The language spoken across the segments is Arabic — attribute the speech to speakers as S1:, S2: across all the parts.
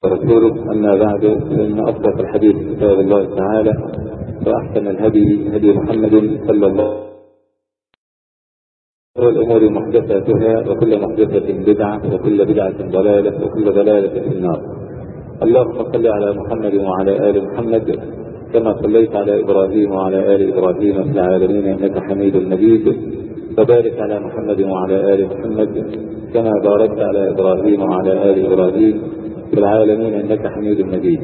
S1: ورسوله. أما بعد، فإن أصدق الحديث كتاب الله تعالى، وأحسن الهدي هدي محمد صلى الله عليه وسلم، والأمور محدثاتها، وكل محدثة بدعة، وكل بدعة ضلالة، وكل ضلالة في النار. اللهم صل على محمد وعلى آل محمد كما صليت على إبراهيم وعلى آل إبراهيم في العالمين إنك حميد مجيد، وبارك على محمد وعلى آل محمد كما باركت على إبراهيم وعلى آل إبراهيم في العالمين إنك حميد مجيد.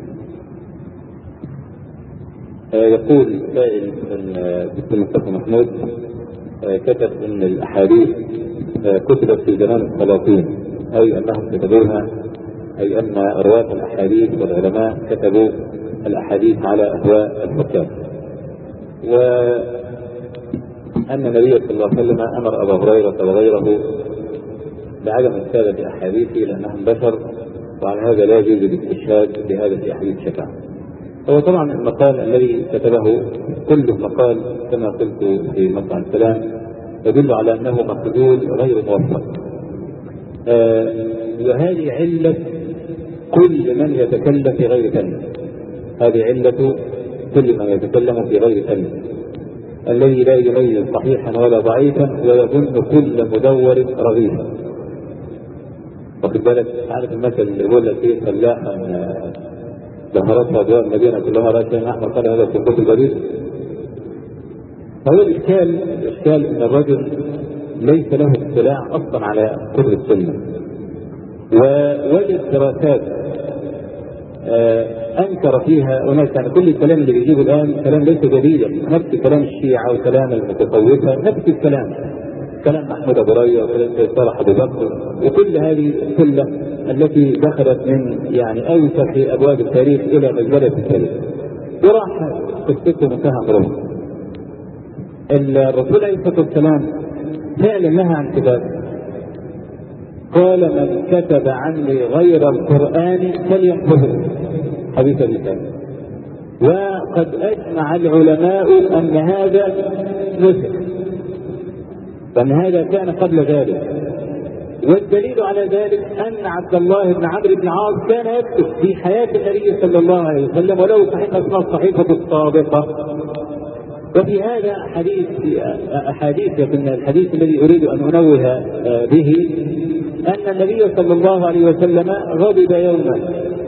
S1: يقول سائل من الدكتور مصطفى محمود، كتب ان الاحاديث كتبت في زمان السلاطين، اي انهم كتبوها، اي ان رواه الاحاديث والعلماء كتبوا الاحاديث على اهواء الحكام، وان النبي صلى الله عليه وسلم امر ابا هريره وغيره بعدم كتابه احاديثه لانهم بشر، وعلى هذا لا يجوز الاستشهاد بهذه الاحاديث شفاعه. هو طبعا المقال الذي كتبه كله مقال كما قلت في مطعم السلام يدل على انه مقبول غير موفق، وهذه علة كل من يتكلم في غير علم. هذه علة كل من يتكلم في غير علم، الذي لا يميز صحيحا ولا ضعيفا، ويظن كل مدور رغيفا. واخد بالك؟ عارف المثل اللي يقول لك ايه؟ فلاحا ظهرتها ابواب المدينه كلها راسا احمر، قال هذا الصندوق البريد. فهو الاشكال ان الرجل ليس له اطلاع اصلا على كتب السنه، ووجد دراسات انكر فيها اناس، يعني كل الكلام اللي بيجيبه الان كلام ليس جديدا، نفس كلام الشيعه وكلام المتصوفه، نفس الكلام، كلام محمود ابو ريا وكلام صالح ابو بكر، وكل هذه السله التي دخلت من يعني اوسع في ابواب التاريخ الى مجله التاريخ، وراح قصته منتهى امرهم. الرسول عليه الصلاه والسلام فعلا نهى عن كتاب، قال من كتب عني غير القران فليمحه، حديث الرسالة. وقد اجمع العلماء ان هذا نسخ، وان هذا كان قبل ذلك. والدليل على ذلك ان عبد الله بن عمرو بن العاص كان يكتب في حياه النبي صلى الله عليه وسلم، ولو صحيفه اسمها الصحيفه الصادقه. وفي هذا احاديث من الحديث الذي اريد ان انوه به، ان النبي صلى الله عليه وسلم غضب يوما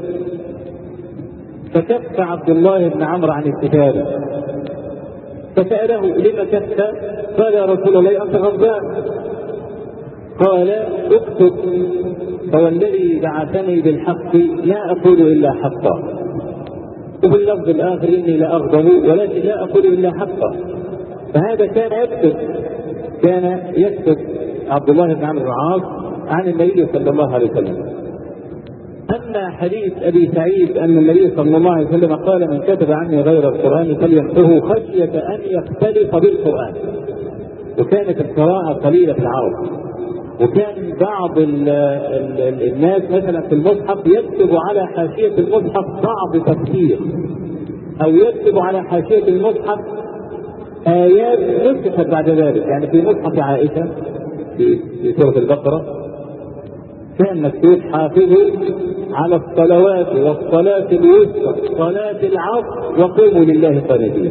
S1: فكف عبد الله بن عمرو عن الكتابه، فساله لم كف؟ قال يا رسول الله انت غضبان. قال اكتب فوالذي بعثني بالحق لا اقول الا حقا، وفي اللفظ الاخر اني لاغضب ولكن لا اقول الا حقا. فهذا كان يكتب عبد الله بن عمرو بن العاص عن النبي صلى الله عليه وسلم. اما حديث ابي سعيد ان النبي صلى الله عليه وسلم قال من كتب عني غير القران فليمحه خشيه ان يختلط بالقران، وكانت القراءه قليله في العرب، وكان بعض الناس مثلا في المصحف يكتب على حاشيه المصحف بعض تفسير، او يكتب على حاشيه المصحف ايات نسخت بعد ذلك. يعني في مصحف عائشه في سوره البقره كان مكتوب حافظوا على الصلوات والصلاه الوسطى صلاه العصر وقوموا لله قانتين.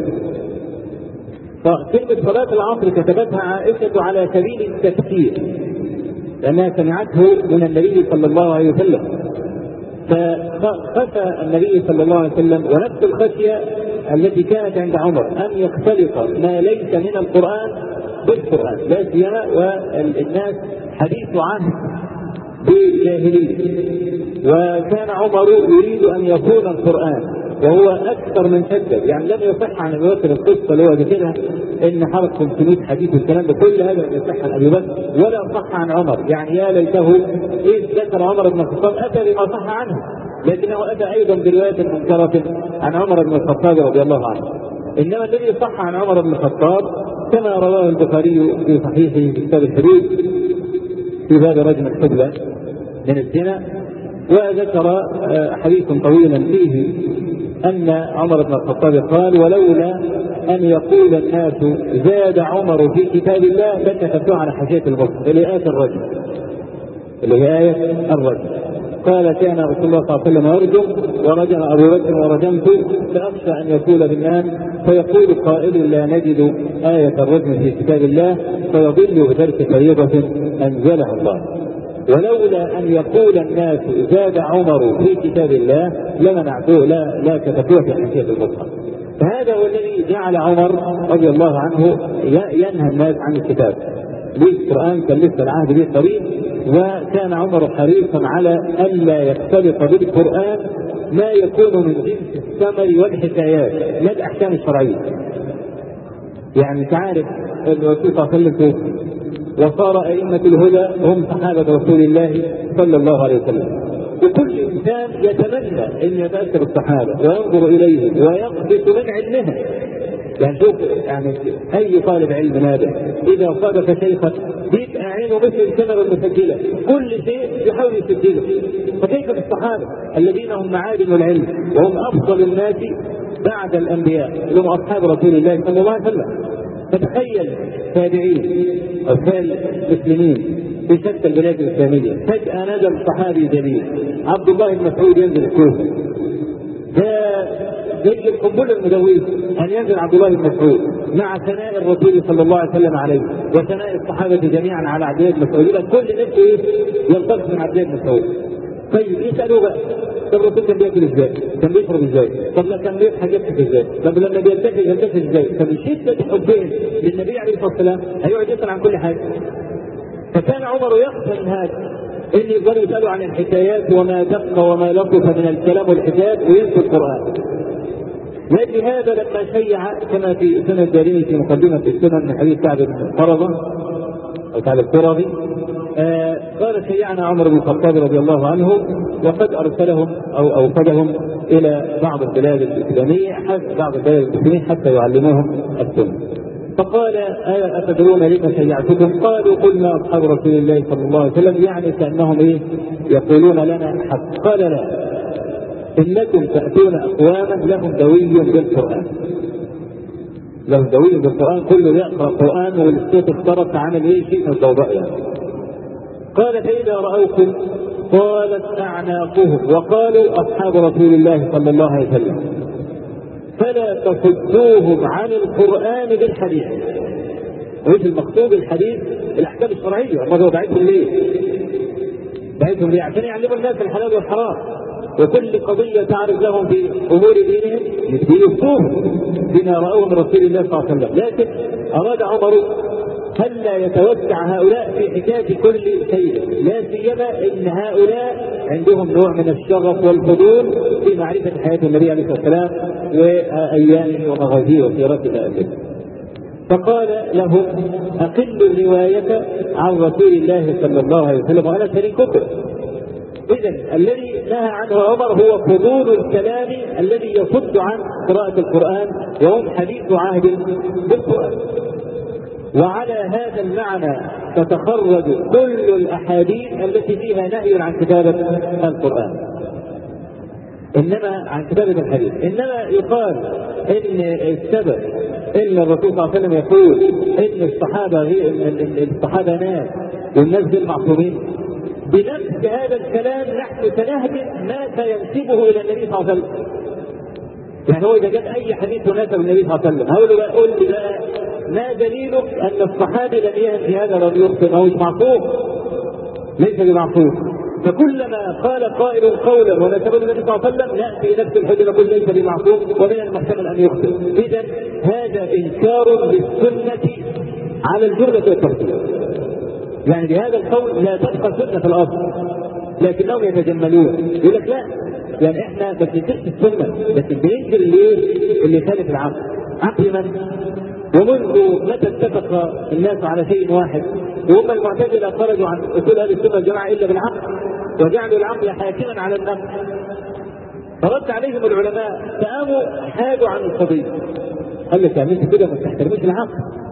S1: فكلمه صلاه العصر كتبتها عائشه على سبيل التفسير، لأنها سمعته من النبي صلى الله عليه وسلم. فخشى النبي صلى الله عليه وسلم، ونفس الخشية التي كانت عند عمر، أن يختلط ما ليس من القرآن بالقرآن، لا سيما والناس حديث عهد بجاهلية. وكان عمر يريد أن يكون القرآن، وهو اكثر من شدد، يعني لم يصح عن ابي بكر القصه اللي هو ذكرها ان حرق 500 حديث والكلام ده، كل هذا لم يصح عن ابي بكر ولا صح عن عمر. يعني يا ليته اذ ذكر عمر بن الخطاب اتى بما صح عنه، لكنه اتى ايضا بروايه منكره عن عمر بن الخطاب رضي الله عنه. انما الذي صح عن عمر بن الخطاب كما رواه البخاري في صحيحه في كتاب الحدود في باب رجم الحبلى من الزنا، وذكر حديث طويلا فيه أن عمر بن الخطاب قال ولولا أن يقول الناس زاد عمر في كتاب الله لكتبته على حاشية المصحف اللي هي آية الرجم، قال كان رسول الله صلى الله عليه وسلم يرجم ورجم أبو بكر ورجمت فأخشى أن يقول بالناس فيقول قائل لا نجد آية الرجم في كتاب الله فيضل بترك فريضة أنزلها الله. ولولا أن يقول الناس زاد عمر في كتاب الله لمنعتوه لا كتبوه في حاشية المصحف. فهذا هو الذي جعل عمر رضي الله عنه ينهى الناس عن الكتاب. القرآن كان لسه العهد به طريق، وكان عمر حريصا على ألا يختلط بالقرآن ما يكون من جنس الثمر والحكايات لا الأحكام الشرعية. يعني تعرف الرسول صلى الله عليه وسلم وصار أئمة الهدى هم صحابة رسول الله صلى الله عليه وسلم، وكل إنسان يتمنى أن يتأثر بالصحابة وينظر إليهم ويقبس من علمهم. يعني شوف يعني أي طالب علم نادر إذا صادف شيخا بيبقى عينه مثل الكاميرا المسجلة، كل شيء يحاول يسجله. فكيف بالصحابة الذين هم معادن العلم وهم أفضل الناس بعد الأنبياء اللي هم أصحاب رسول الله صلى الله عليه وسلم. فتخيل تابعين أو مسلمين في شتى البلاد الإسلامية فجأة نزل صحابي جليل عبد الله بن مسعود ينزل الكوفة، زي القنبله المدويه ان ينزل عبد الله بن مسعود مع ثناء الرسول صلى الله عليه وسلم عليه وثناء الصحابه جميعا على عبد الله بن مسعود، كل نفسه ينطلق من عبد الله بن مسعود. طيب يسالوه بقى الرسول كان بياكل ازاي؟ كان بيشرب ازاي؟ طب كان بيضحك يضحك ازاي؟ طب لما بيلتفت يلتفت ازاي؟ فمن شده حبهم للنبي عليه الصلاه والسلام هيقعد يسال عن كل حاجه. فكان عمر يخشى من هذا ان يقدروا يسالوا عن الحكايات وما دق وما لطف من الكلام والحكايات وينسوا القران. لأجل هذا لما شيع كما في سنة الدارمي في مقدمة السنن من حديث كعب بن قرظة أو كعب القرظي قال شيعنا عمر بن الخطاب رضي الله عنه وقد أرسلهم أو أوفدهم إلى بعض البلاد الإسلامية حتى يعلموهم السنة. فقال أتدرون لما شيعتكم؟ قالوا قلنا أصحاب رسول الله صلى الله عليه وسلم، يعني كأنهم يقولون لنا حق. قال لا، إنكم تأتون أقواما لهم دوي بالقرآن، لهم دوي بالقرآن، كله يقرأ القرآن والصوت اخترق عن شيء من الضوضاء يعني. قال فإذا رأوكم قالت أعناقهم وقالوا أصحاب رسول الله صلى الله عليه وسلم فلا تصدوهم عن القرآن بالحديث. وإيش المقصود الحديث؟ الأحكام الشرعية. الله هو بعثهم ليه؟ بعثهم ليه؟ عشان يعلموا الناس الحلال والحرام، وكل قضية تعرض لهم في أمور دينهم يفتوهم بما رأوه من رسول الله صلى الله عليه وسلم. لكن أراد عمر هلا يتوسع هؤلاء في حكاية كل شيء، لا سيما إن هؤلاء عندهم نوع من الشغف والفضول في معرفة حياة النبي عليه الصلاة والسلام وأيامه ومغازيه وسيرته. فقال لهم أقلوا الرواية عن رسول الله صلى الله عليه وسلم وأنا شريككم. إذن الذي نهى عنه عمر هو فضول الكلام الذي يصد عن قراءة القرآن وهم حديث عهد بالقرآن. وعلى هذا المعنى تتخرج كل الأحاديث التي فيها نهي عن كتابة القرآن، إنما عن كتابة الحديث. إنما يقال إن السبب إن الرسول صلى الله عليه وسلم يقول إن الصحابة ناس والناس بالمعصومين، بنفس هذا الكلام نحن سنهدم ما سينسبه الى النبي صلى الله عليه وسلم. يعني هو اذا جاء اي حديث يناسب النبي صلى الله عليه وسلم هقول له قول لي بقى ما دليلك ان الصحابي لم يهدي هذا لم يخطئ؟ هو مش معصوم، ليس بمعصوم. فكلما قال قائل قولا ونسبه النبي صلى الله عليه وسلم ناتي نفس الحجه نقول ليس بمعصوم ومن المحتمل ان يخطئ. اذا هذا انكار للسنه على الجمله والتفصيل. يعني بهذا القول لا تبقى سنة في الأصل، لكنهم يتجملون يقول لك لا، يعني احنا ما بننكرش السنة لكن بننكر اللي خالف العقل. عقل من؟ ومنذ متى اتفق الناس على شيء واحد؟ وهم المعتزلة خرجوا عن أصول أهل السنة والجماعة إلا بالعقل وجعلوا العقل حاكما على النقل. فرد عليهم العلماء فقاموا حادوا عن القضية، قال لك عملت كده ما تحترموش العقل،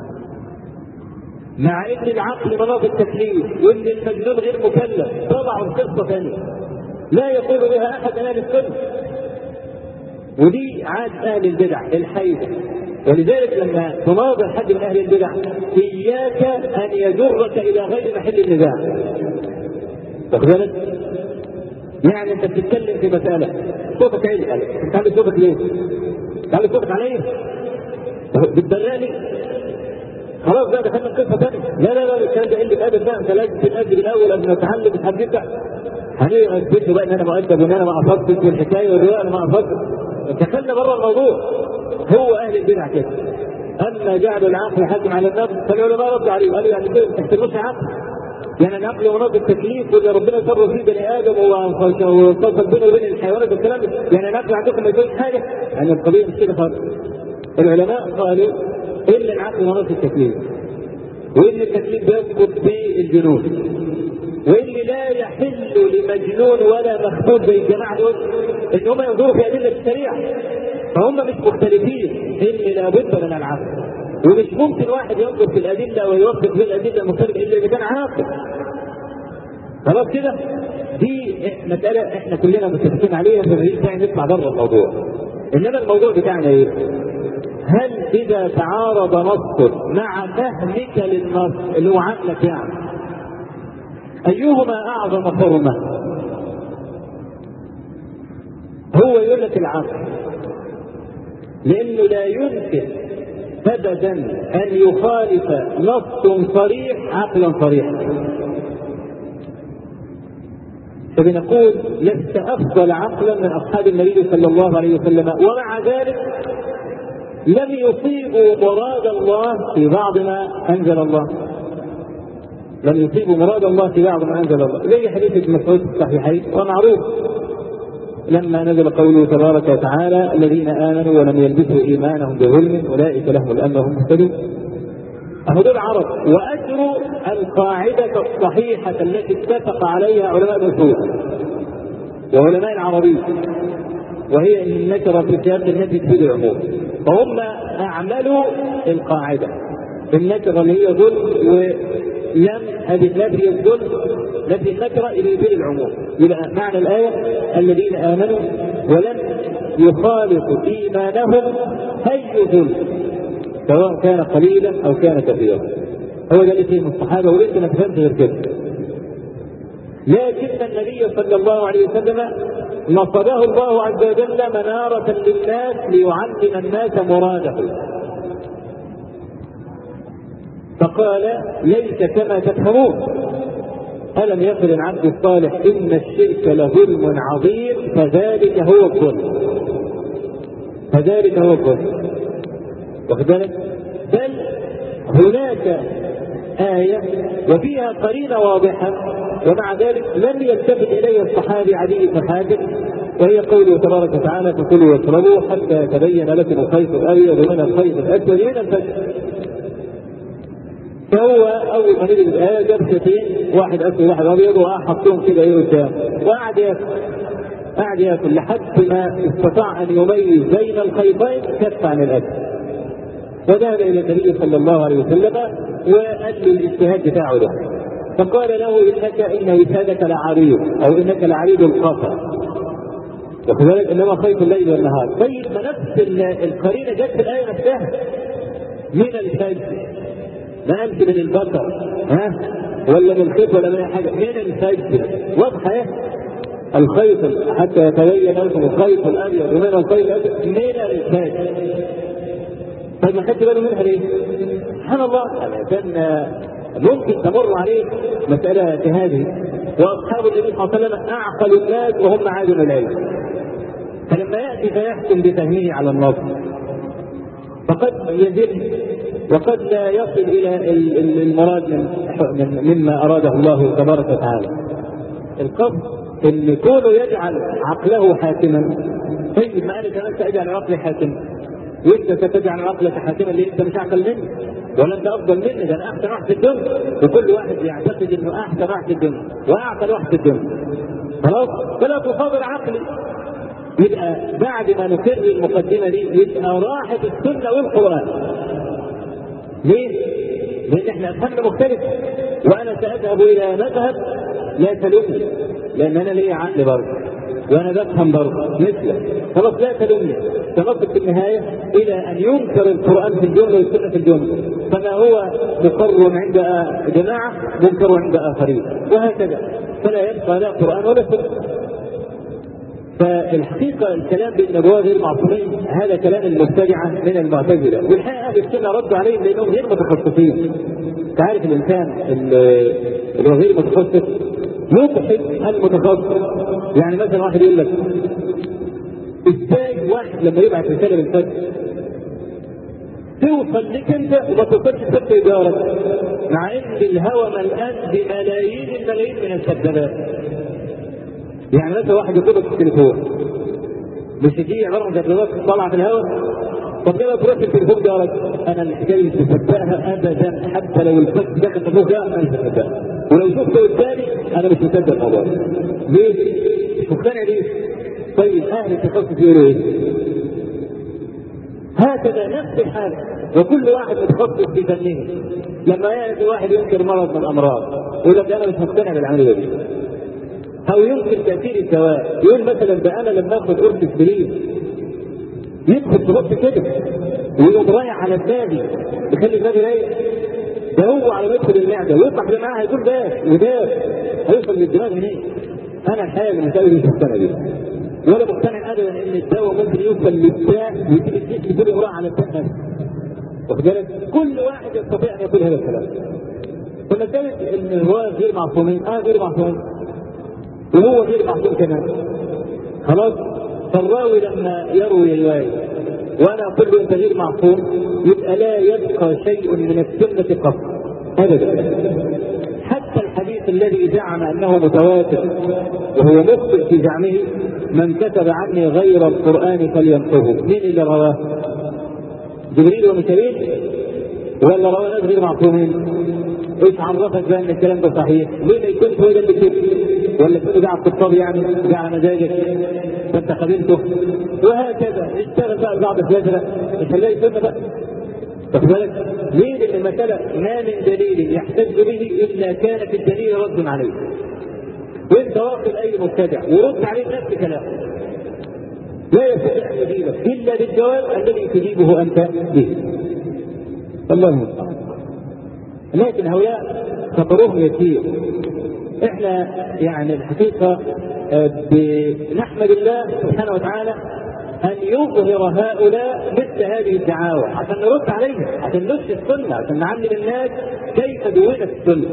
S1: مع ان العقل مناط التكليف وان المجنون غير مكلف. طبعا قصه ثانيه لا يقول بها احد اهل السنه، ودي عاد اهل البدع الحيدة. ولذلك لما تناظر حد من اهل البدع اياك ان يجرك الى غير محل النزاع. يعني انت بتتكلم في مساله صوتك عالي عليك، انت عامل صوتك ليه؟ عامل صوتك عليا؟ بتبرقني؟ خلاص بقى دخلنا قصه ثانيه. لا لا لا الكلام ده قله ادب بقى، انت لازم تتادب الاول قبل ما تتعلم الحديث ده. هنثبت بقى ان انا مؤدب وان انا ما قصدتش والحكايه والروايه انا ما قصدتش. دخلنا بره الموضوع. هو اهل البدع كده. اما جعل العقل حاكم على النفس فالعلماء ردوا عليه قالوا يعني كده ما تحترموش عقل. يعني العقل مناط التكليف واللي ربنا صرف فيه بني ادم وفصل بينه وبين الحيوانات والكلام ده، يعني العقل عندكم ما يجوز حاجه؟ يعني القضيه مش كده خالص. العلماء قالوا ان العقل مناط التكليف، وان التكليف بيسقط بالجنون، واللي لا يحل لمجنون ولا مخبول زي الجماعه دول ان هم ينظروا في ادله الشريعه. فهم مش مختلفين ان لابد من العقل، ومش ممكن واحد ينظر في الادله ويوفق في الادله المختلفه الا اذا كان عاقل. خلاص كده؟ دي مساله احنا كلنا متفقين عليها، فمفيش داعي نطلع بره الموضوع. انما الموضوع بتاعنا ايه؟ هل اذا تعارض نص مع فهمك للنص اللي هو عقلك يعني ايهما اعظم حرمه؟ هو يقول لك العقل، لانه لا يمكن ابدا ان يخالف نص صريح عقلا صريحا. فبنقول لست افضل عقلا من اصحاب النبي صلى الله عليه وسلم، ومع ذلك لم يصيبوا مراد الله في بعض ما انزل الله. لم يصيبوا مراد الله في بعض ما انزل الله، زي حديث ابن مسعود في الصحيحين ومعروف لما نزل قوله تبارك وتعالى الذين امنوا ولم يلبسوا ايمانهم بظلم اولئك لهم الامن وهم مهتدون. دول عرب واجروا القاعده الصحيحه التي اتفق عليها علماء الاصول وعلماء العربيه، وهي ان النكره في سياق النفي تفيد العموم، فهم اعملوا القاعده النكره اللي هي ظلم ولم هذه نفي الظلم نفي النكره اللي يفيد العموم. يبقى معنى الايه الذين امنوا ولم يخالطوا ايمانهم اي ظلم سواء كان قليلا او كان كثيرا. هو ده اللي فيه من الصحابه، ولسه ما تفهمش غير كده. لكن النبي صلى الله عليه وسلم نصبه الله عز وجل منارة للناس ليعلم الناس مراده، فقال ليس كما تفهمون. ألم يقل العبد الصالح إن الشرك لظلم عظيم فذلك هو الظلم، فذلك هو الظلم. واخد بالك؟ بل هناك آية وفيها قرينة واضحة ومع ذلك لم يلتفت إليها الصحابي علي بن حاتم، وهي قوله تبارك وتعالى فكلوا واشربوا حتى يتبين لكم الخيط الأبيض من الخيط الأسود من الفجر. فهو أول ما نزل الآية جاب شيئين، واحد أسود وواحد أبيض، وحطهم كده إيه قدام وقعد ياكل. قعد ياكل لحد ما استطاع أن يميز بين الخيطين كف عن الأكل. وذهب الى النبي صلى الله عليه وسلم وقال له الاجتهاد بتاعه ده، فقال له ان اجتهادك لعريض او انك لعريض القصر، وكذلك انما خيط الليل والنهار. طيب ما نفس القرينه جت في الايه نفسها من الفجر، ما قالش من البقر ولا من الخيط ولا من حاجه، من الفجر واضحه ايه؟ الخيط حتى يتبين لكم الخيط الابيض ومن الخيط الابيض من الفجر. طيب ما خدت باله منها ليه؟ سبحان الله، كان ممكن تمر عليه مسألة كهذه، وأصحاب النبي صلى الله عليه وسلم أعقل الناس وهم معادن العلم، فلما يأتي فيحكم بفهمه على النص فقد يزل وقد لا يصل إلى المراد مما أراده الله تبارك وتعالى. القصد أن كونه يجعل عقله حاكما. طيب ما أنا كمان سأجعل عقلي حاكما، وانت ستجعل عقلك حاكما ليه؟ انت مش اعقل مني ولا انت افضل مني، ده انا احسن واحد في الدنيا، وكل واحد يعتقد انه احسن واحد في الدنيا واعقل واحد في الدنيا. خلاص؟ فلا تصادر عقلي. يبقى بعد ما نكرر المقدمه دي يبقى راحت السنه والقران. ليه؟ لان احنا افهمنا مختلفه، وانا ساذهب الى مذهب لا تلومني لان انا ليا عقل برضه وانا بفهم برضه مثلك، خلاص لا تلومني. سنصل في النهايه الى ان ينكر القران في الجمله والسنه في الجمله، فما هو مقر عند جماعه منكر عند اخرين، وهكذا، فلا يبقى لا قران ولا سنه. فالحقيقه الكلام بالنبوه غير معصومين هذا كلام المبتدعه من المعتزله، والحقيقه اهل السنه ردوا عليهم لانهم غير متخصصين. انت عارف الانسان اللي هو غير متخصص يبحث المتخصص. يعني مثلا واحد يقول لك ازاي واحد لما يبعت رساله بالفجر توصل لك انت وما توصلش لست جارك، مع ان الهوى ملآن بملايين الملايين من الكذابات. يعني مثلا واحد يطلب في التليفون مش دي عباره عن كذابات طالعه في الهواء. طب ليه ما تروح التليفون جارك؟ انا الحكايه مش مصدقها ابدا، حتى لو الفجر داخل التليفون ده انا مش مصدقها، ولو شفته قدامي انا مش مصدق الموضوع. ليه؟ مش مقتنع ليه؟ طيب اهل التخصص يقولوا ايه؟ هكذا نفس الحال، وكل واحد متخصص في فنه. لما يأتي واحد ينكر مرض من الامراض يقول لك انا مش مقتنع بالعمليه دي، او ينكر تاثير الدواء، يقول مثلا ده انا لما اخذ قرص اسبرين يدخل في بطن كده ويقوم رايح على دماغي يخلي دماغي رايق. ده هو على ما يدخل المعده ويطلع في معاه هيقول ده وده هيوصل للدماغ منين؟ انا الحقيقه المسائل دي مش مقتنع بيها، ولا مقتنع ابدا ان الدواء ممكن يوصل للداء ويجيب الجسم كله يروح على الدم نفسه. واخد بالك؟ كل واحد يستطيع ان يقول هذا الكلام. فمساله ان هو غير معصومين، غير معصومين وهو غير معصوم كمان. خلاص؟ فالراوي لما يروي روايه وانا اقول له انت غير معصوم يبقى لا يبقى شيء من السنه قط ابدا. حتى الحديث الذي زعم انه متواتر وهو مخطئ في زعمه، من كتب عني غير القران فليمحه، مين اللي رواه؟ جبريل وميكائيل ولا رواه ناس غير معصومين؟ ايش عرفك بقى ان الكلام ده صحيح؟ ليه ما يكونش هو ده اللي كتب؟ ولا تكون قاعد تطلب يعني قاعد على مزاجك فانت قبلته؟ وهكذا اشتغل بقى بعض الفجره مش هنلاقي سنه بقى. واخد بالك؟ ليه؟ لان المساله ما من دليل يحتج به الا كان في الدليل رد عليه. وانت واخد اي مبتدع ورد عليه نفس كلامه لا يستطيع ان يجيبك الا بالجواب الذي تجيبه انت به. الله المستعان. لكن هؤلاء خطرهم يسير. احنا يعني الحقيقه بنحمد الله سبحانه وتعالى ان يظهر هؤلاء مثل هذه الدعاوى عشان نرد عليها، عشان نفشي السنه، عشان نعلم الناس كيف دونت السنه.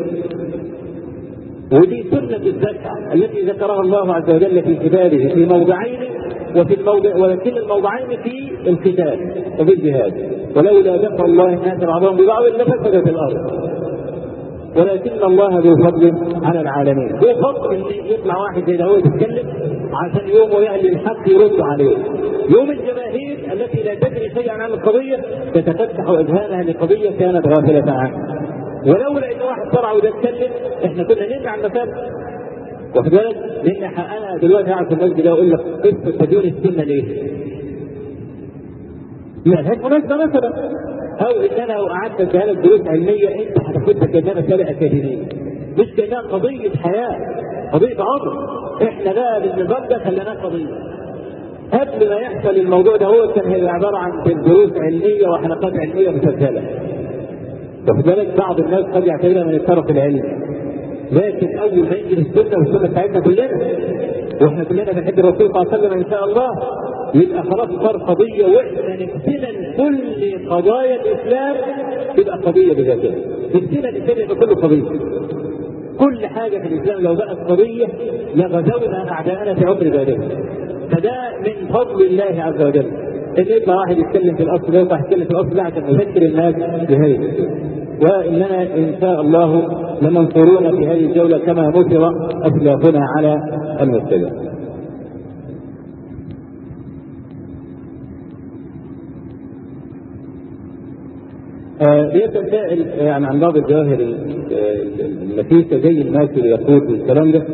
S1: ودي سنه الزكاه التي ذكرها الله عز وجل في كتابه في موضعين، وفي الموضع ولكن الموضعين في القتال وفي الجهاد. ولولا دفع الله الناس بعضهم ببعض لفسدت الارض ولكن الله ذو فضل على العالمين. ذو فضل ان يطلع واحد زي ده هو يتكلم عشان يوم اهل الحق يرد عليه. يوم الجماهير التي لا تدري شيئا عن القضيه تتفتح اذهانها لقضيه كانت غافله عنها. ولولا ان واحد طلع وده يتكلم احنا كنا نمنع المساله. واخد بالك؟ لان انا دلوقتي قاعد في المسجد اقول لك قصه تدين السنه ليه؟ لهذه مناسبه مثلا، او ان انا لو قعدت في هذه دروس علميه انت هتاخدها كانها مساله اكاديميه مش كانها قضيه حياه، قضيه عمر. احنا بقى بالنظام ده خليناه قضيه. قبل ما يحصل الموضوع ده هو كان هي عباره عن دروس علميه وحلقات علميه مسجله. واخد بالك؟ بعض الناس قد يعتبرها من الطرف العلمي، لكن اول ما يجي السنه والسنه بتاعتنا كلنا واحنا كلنا بنحب الرسول صلى الله عليه وسلم ان شاء الله يبقى خلاص صار قضيه، واحنا نمتثل كل قضايا الاسلام تبقى قضيه بذاتها. نمتثل الاسلام يبقى كله قضيه. كل حاجه في الاسلام لو بقت قضيه لغزونا اعداءنا في عمر ذلك. فده من فضل الله عز وجل ان يطلع واحد يتكلم في الاصل ده ويطلع يتكلم في الاصل ده عشان نذكر الناس بهذه. واننا ان شاء الله لمنصورون في هذه الجوله كما نصر اسلافنا على المبتدع. بيسأل سائل يعني عن بعض الجواهر النفيسة زي الماس والياقوت والكلام ده،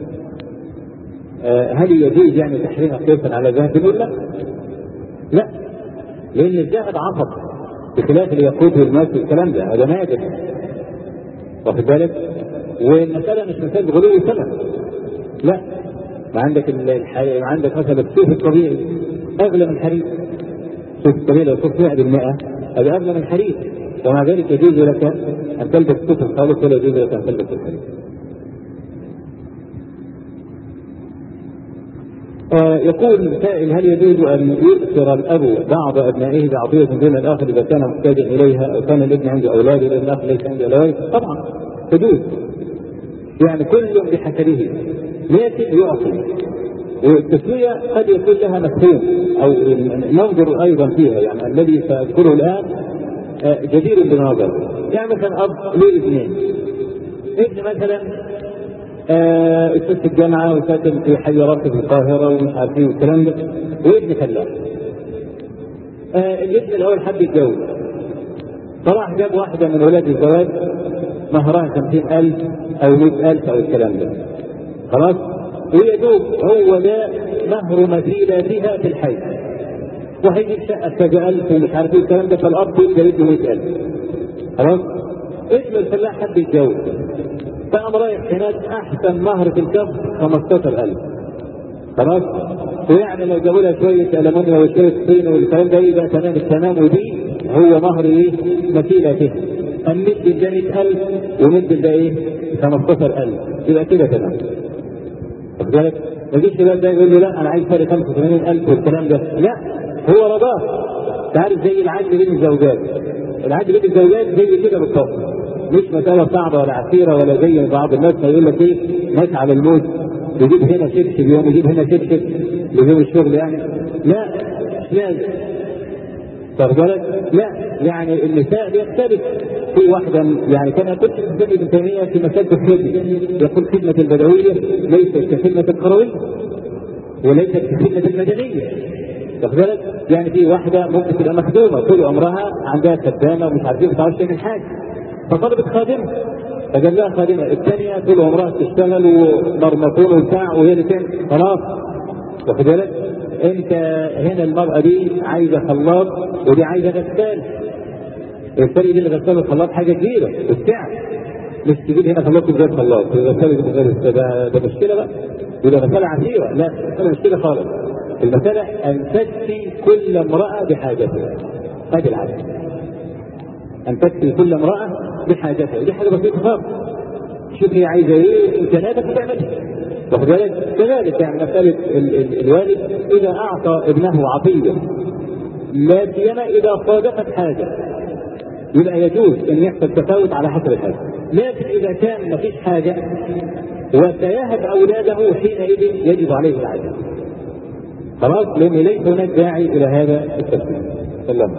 S1: هل يجوز يعني تحريمها قياسا على الذهب؟ بنقول لا. لا، لأن الذهب عصب بخلاف الياقوت والماس والكلام ده، هذا نادر. واخد بالك؟ والمسألة مش مسألة غلو ثمن. لا، ما عندك مثلا الصوف الطبيعي أغلى من الحرير. الصوف الطبيعي لو صوف 100% هذا أغلى من الحرير، ومع ذلك يجوز لك أن تلبس صوف الخالص ولا يجوز لك أن تلبس الحرير. يقول سائل: هل يجوز ان يؤثر الاب بعض ابنائه بعطيه دون الاخر اذا كان محتاجا اليها او كان الابن عنده اولاد لان الاخر ليس عنده اولاد؟ طبعا تجوز، يعني كل بحسبه، لكن يعطي. والتسويه قد يكون لها مفهوم او ننظر ايضا فيها، يعني الذي ساذكره الان جدير بالنظر. يعني مثلا اب له ابنين، ابن مثلا استاذ في الجامعه وساكن في حي راسي في القاهره ومش عارف ايه والكلام ده، وابن فلاح. الابن الاول حب يتجوز، فراح جاب واحده من ولاد الزواج مهرها 50,000 او 100,000 او الكلام ده، خلاص، ويدوب هو ده مهر مثيلاتها في الحي، وهيجيب شقه كذا 1000 ومش عارف ايه الكلام ده، فالاب يجيب له 100,000. خلاص، ابن الفلاح حب يتجوز، فقام رايح هناك احسن مهر في الكف 15,000. خلاص، ويعني لو جابوا لها شويه المونيا وشويه طين والكلام ده يبقى تمام التمام، ودي هو مهر ايه؟ مثيلته. المد ده 100,000 ومد ده ايه؟ 15,000، يبقى كده تمام. واخد بالك؟ ما يجيش الولد ده يقول له لا انا عايز فرق 85,000 والكلام ده، لا، هو رضاه. تعرف زي العدل بين الزوجات، العدل بين الزوجات زي كده بالظبط، مش مسألة صعبة ولا عسيرة ولا زي بعض الناس ما يقول لك ايه ماشي على الموت، يجيب هنا شبشب يوم يجيب هنا شبشب ليوم الشغل، يعني لا، مش لازم. واخد بالك؟ لا، يعني النساء بيختلف. في واحدة يعني كان يقول ابن تيمية في مسألة الخدمة، يقول خدمة البدوية ليست كخدمة القروية وليست كخدمة المدنية. واخد بالك؟ يعني في واحدة ممكن تبقى مخدومة طول عمرها عندها خدامة ومش عارفين ما تعرفش تعمل حاجة، فطلبت خادمة فجاب لها خادمة. الثانية طول عمرها تشتغل ومرمطون وبتاع وهي اللي تعمل، خلاص. واخد بالك؟ انت هنا المرأة دي عايزة خلاط ودي عايزة غسال. الفرق بين الغسال والخلاط حاجة كبيرة والسعر، مش تجيب هنا خلاط وغير خلاط، الغسال ده مشكلة بقى، يبقى غسالة عسيرة. لا، المسألة مش كده خالص. المسألة أن تكفي كل امرأة بحاجتها، هذه العادة، أن تكفي كل امرأة بحاجتها، ودي حاجة بسيطة خالص. شوف هي عايزة إيه إمكانياتك وتعملها. واخد بالك؟ كذلك يعني مسألة الوالد إذا أعطى ابنه عطية لا سيما إذا صادفت حاجة يبقى يجوز أن يحصل تفاوت على حسب الحاجة، لكن إذا كان ما فيش حاجة وسيهب أولاده حينئذ يجب عليه العدل. خلاص، لأن ليس هناك داعي إلى هذا التفسير. سلام.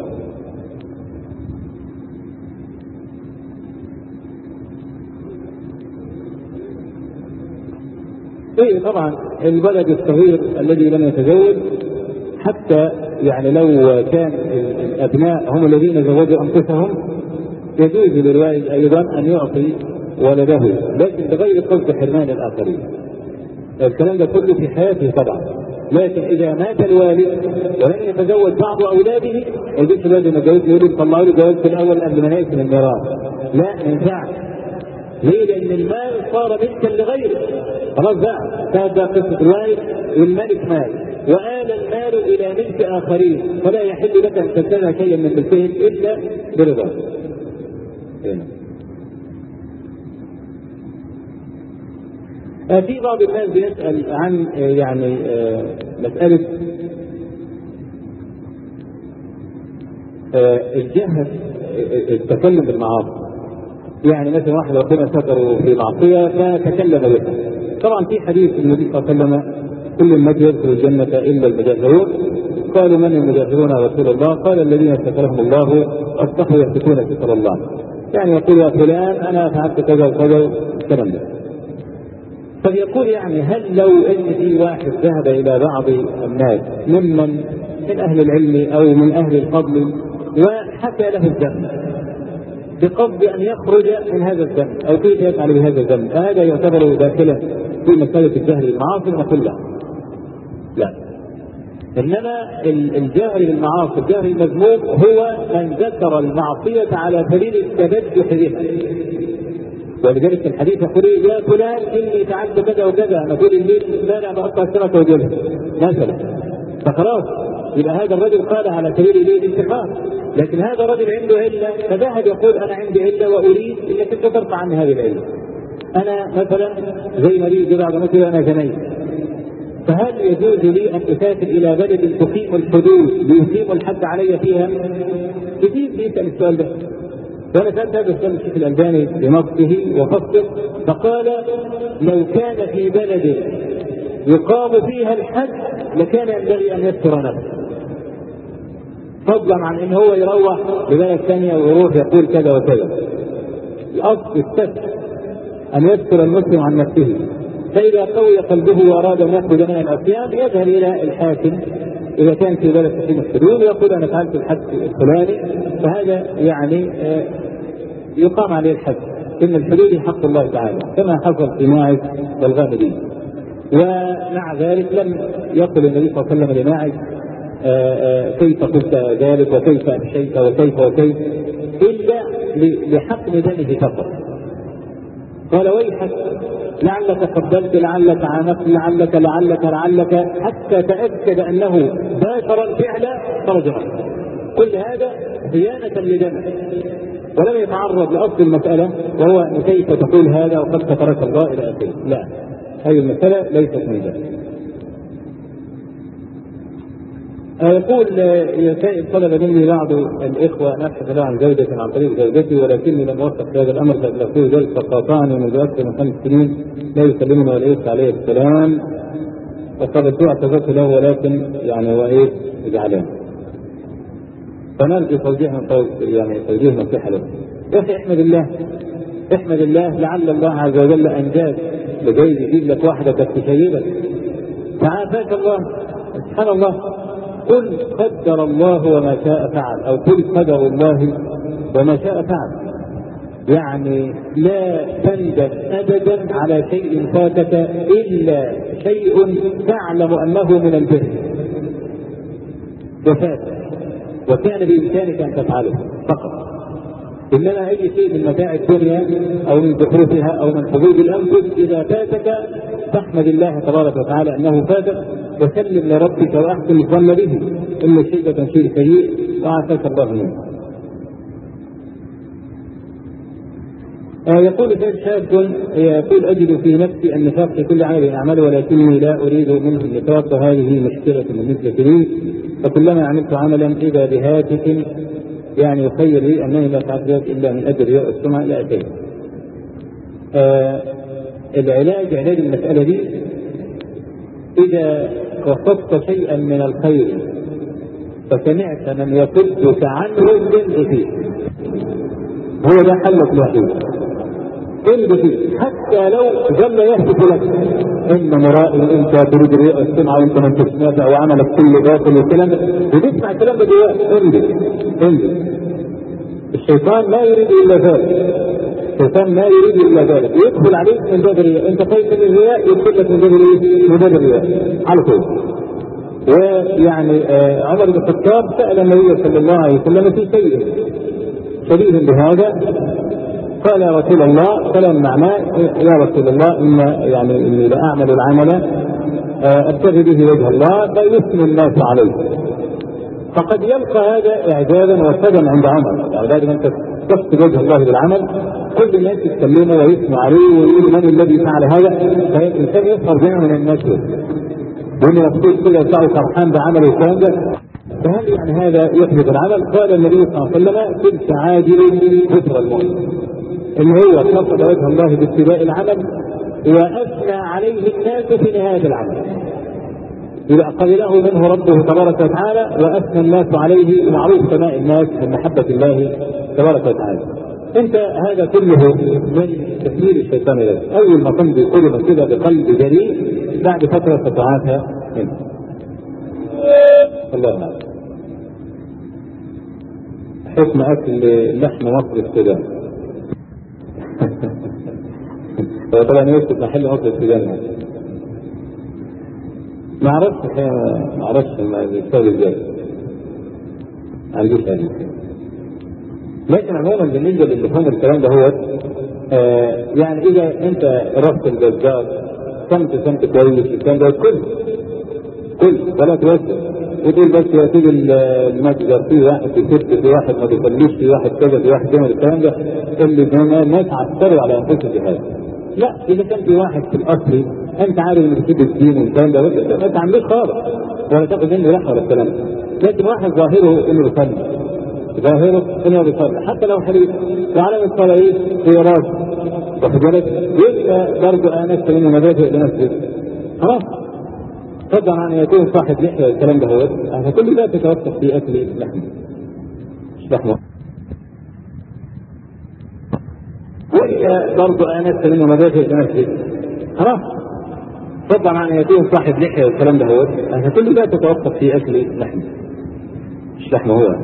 S1: إيه طبعا الولد الصغير الذي لم يتزوج، حتى يعني لو كان الأبناء هم الذين زوجوا أنفسهم يجوز للوالد أيضا أن يعطي ولده، لكن بغير قصد حرمان الآخرين. الكلام ده كله في حياته طبعا، لكن إذا مات الوالد ولم يتزوج بعض أولاده يجوز الوالد أن يتجوز، يقول طلعوا له جواز في الأول قبل ما نقسم الميراث. لا، ما ينفعش. ليه؟ لأن المال صار ملكا لغيره. خلاص بقى، هذا قصة الوالد والملك مال وآل المال إلى ملك آخرين، فلا يحل لك أن تنتزع شيئا من ملكهم إلا برضاه. في بعض الناس بيسأل عن يعني مسألة الجهل التكلم بالمعاصي. يعني مثلا واحد ربنا ستره في معصية فتكلم بها. طبعا في حديث النبي صلى الله عليه وسلم كل الناس يدخل الجنة إلا المجاهرون. قالوا من المجاهرون يا رسول الله؟ قال الذين سترهم الله أصبحوا يمسكون ستر الله، يعني يقول يا فلان أنا فعلت كذا وكذا الكلام ده. فيقول يعني هل لو ان في واحد ذهب الى بعض الناس من اهل العلم او من اهل الفضل وحكى له الذنب بقصد ان يخرج من هذا الذنب او كيف يفعل بهذا الذنب، هذا يعتبر داخلا في مساله الجهل بالمعاصي؟ نقول لا. انما الجهل بالمعاصي، الجهل المذموم هو من ذكر المعصيه على سبيل التبجح بها. ولذلك في الحديث يقول يا فلان اني فعلت كذا وكذا، انا اقول الليل مانع بقطع السمك وجلها مثلا، فخلاص يبقى هذا الرجل قال على سبيل الانتقام. لكن هذا الرجل عنده عله فذهب يقول انا عندي عله واريد انك انت ترفع عني هذه العله. انا مثلا زي ما لي بعض مثلا انا زنيت، فهل يجوز لي ان اسافر الى بلد تقيم الحدود ليقيم الحد علي فيها؟ كثير بيسال السؤال ده، وانا سالت هذا السؤال الشيخ الالباني بنصه وفصله، فقال لو كان في بلد يقام فيها الحد لكان ينبغي ان يستر نفسه، فضلا عن ان هو يروح لبلد ثانيه ويروح يقول كذا وكذا. الاصل الستر ان يستر المسلم عن نفسه، فاذا قوي قلبه واراد ان يخرج من العصيان يذهب الى الحاكم اذا كان في بلد تقيم الحدود ويقول انا فعلت الحد الفلاني، فهذا يعني يقام عليه الحد، ان الحدود حق الله تعالى كما حصل في ماعز والغامدي. ومع ذلك لم يقل النبي صلى الله عليه وسلم لماعز كيف قلت ذلك وكيف امشيت وكيف وكيف، الا لحقن دمه فقط. قال ويحك لعلك قبلت لعلك عانقت لعلك حتى تاكد انه باشر الفعل خرج منه. كل هذا خيانه لدمه، ولم يتعرض لاصل المساله وهو كيف تقول هذا وقد سترك الله الى اخره. لا، هذه المساله ليست من ذلك. يقول طلب مني بعض الاخوه ان ابحث له عن زوجة عن طريق زوجتي، ولكني لم اوفق في هذا الامر فابلغته ذلك فقاطعني منذ اكثر من 5 سنين لا يكلمني ولا يرسل عليه السلام، وقابلته اعتذرت له ولكن يعني هو يجعلان. فنرجو توجيه نصيحه له. يا اخي احمد الله لعل الله عز وجل انجاز لجايز يجيب لك واحده تشيبك فعافاك الله. سبحان الله، قل قدر الله وما شاء فعل، او قل قدر الله وما شاء فعل. يعني لا تندم ابدا على شيء فاتك الا شيء تعلم انه من البر وفاتك وكان بامكانك ان تفعله فقط. انما اي شيء من متاع الدنيا او من زخرفها او من حظوظ الانفس اذا فاتك فاحمد الله تبارك وتعالى انه فاتك، وسلم لربك واحسن الظن به ان الشيء شيء سيء وعافاك الله منه. يقول شاب يقول اجد في نفسي النفاق في كل عمل اعمله ولكني لا اريد منه النفاق، وهذه مشكله بالنسبه لي، فكلما عملت عملا اذا بهاتف يعني يخير لي انني لا افعل ذلك الا من اجل رياء السمعه الى اخره. علاج المساله دي اذا قصدت شيئا من الخير فسمعت من يصدك عنه انظر فيه، هو ده حلك الوحيد. انظر فيه حتى لو ظل يهتف لك ان مرائي انت تريد رياء السمعه وانت من تسمع وعملك كل باطل والكلام ده، وتسمع الكلام ده جواك. انظر الشيطان لا يريد الا ذلك، يدخل عليك من باب الرياء، انت خايف من الرياء يدخل لك من باب الرياء على طول. ويعني عمر بن الخطاب سال النبي صلى الله عليه وسلم في شيء شبيه بهذا، قال يا رسول الله كلام معناه يا رسول الله اني لاعمل العمل ابتغي به وجه الله فيثني الناس عليه. فقد يلقى هذا اعجابا وسدا عند عمر، يعني بعد ما انت تقصد وجه الله بالعمل كل الناس يتكلموا ويثنوا عليه ويقولوا من الذي فعل هذا، فالانسان يظهر جميع من الناس وانه مبسوط كده يطلع فرحان بعمله والكلام ده، فهل يعني هذا يحدث العمل؟ قال النبي صلى الله عليه وسلم تلك عاجل كفر المؤمن، ان هو قصد وجه الله باتباع العمل واثنى عليه الناس في نهايه العمل، إذا قبله منه ربه تبارك وتعالى واثنى الناس عليه، معروف سماء الناس من محبه الله تبارك وتعالى. انت هذا كله من تسليل الشيطان لك، اول ما تمضي كلمه كده بقلب جريء بعد فتره تتعافى منه. الله يعلم. حكم اكل لحم مصر السودان. طبعا يوسف محل مصر السودان ما اعرفش السبب ازاي، ما عنديش هذه. لكن عموما بالنسبه للحوم الكلام ده هو يعني اذا انت رحت الجزار سمت كويس الكلام ده كل ولا توسع وتقول بس يا سيدي المتجر في واحد بيكتب في واحد ما بيخليش في واحد كذا في واحد كذا، الكلام ده اللي الناس عسكروا على انفسهم بهذا. لا، اذا كان في واحد في الاصل انت عارف انه بيسيب الدين والكلام ده ما تعملوش خالص ولا تاخد منه لحظه ولا الكلام ده. لكن واحد ظاهره انه بيصلي، ظاهره انه بيصلي حتى لو حريص وعلم الصلاه ايه في راسه، واخد بالك، يبقى برضه انست منه مبادئ لنفسه خلاص. فضلا عن ان يكون صاحب لحيه والكلام ده، هو كل ده تتوقف في اكل اللحم مش لحمه. وإذا برضه انست منه مبادئ لنفسه خلاص. فضلا عن ان يكون صاحب لحيه والكلام ده، هو كل ده تتوقف في اكل اللحم مش لحمه هو.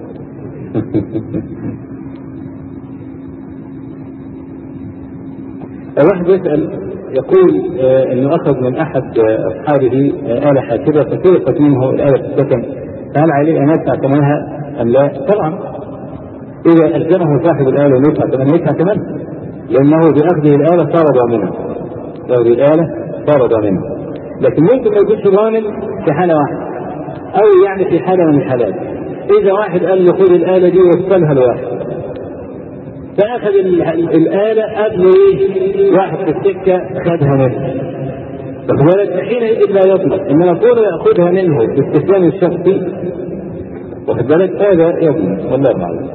S1: واحد يسأل يقول انه اخذ من احد اصحابه آلة حاسبة فسرقت منه الآلة في السكن، فهل عليه ان يدفع ثمنها ام لا؟ طبعا اذا الزمه صاحب الآلة ان يدفع ثمنها يدفع ثمنها، لانه باخذه الآلة صار ضامنا، باخذ الآلة صار ضامنا. لكن ممكن ما يكونش ضامن في حالة واحدة، او يعني في حالة من الحالات. اذا واحد قال له خذ الآلة دي ووصلها لواحد فأخذ الآلة قبل واحد في السكة خدها منه، فالولد حينئذ لا يطلق، إنما كونه يأخذها منه باستخدام الشخصي واخد بالك هذا يضمن. والله أعلم.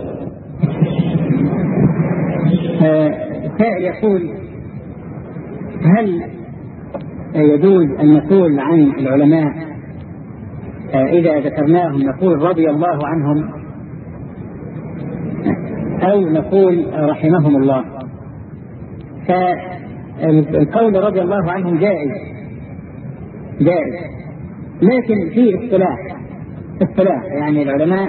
S2: سائل يقول هل يجوز أن نقول عن العلماء إذا ذكرناهم نقول رضي الله عنهم أو نقول رحمهم الله؟ فالقول رضي الله عنهم جائز، لكن في اصطلاح يعني العلماء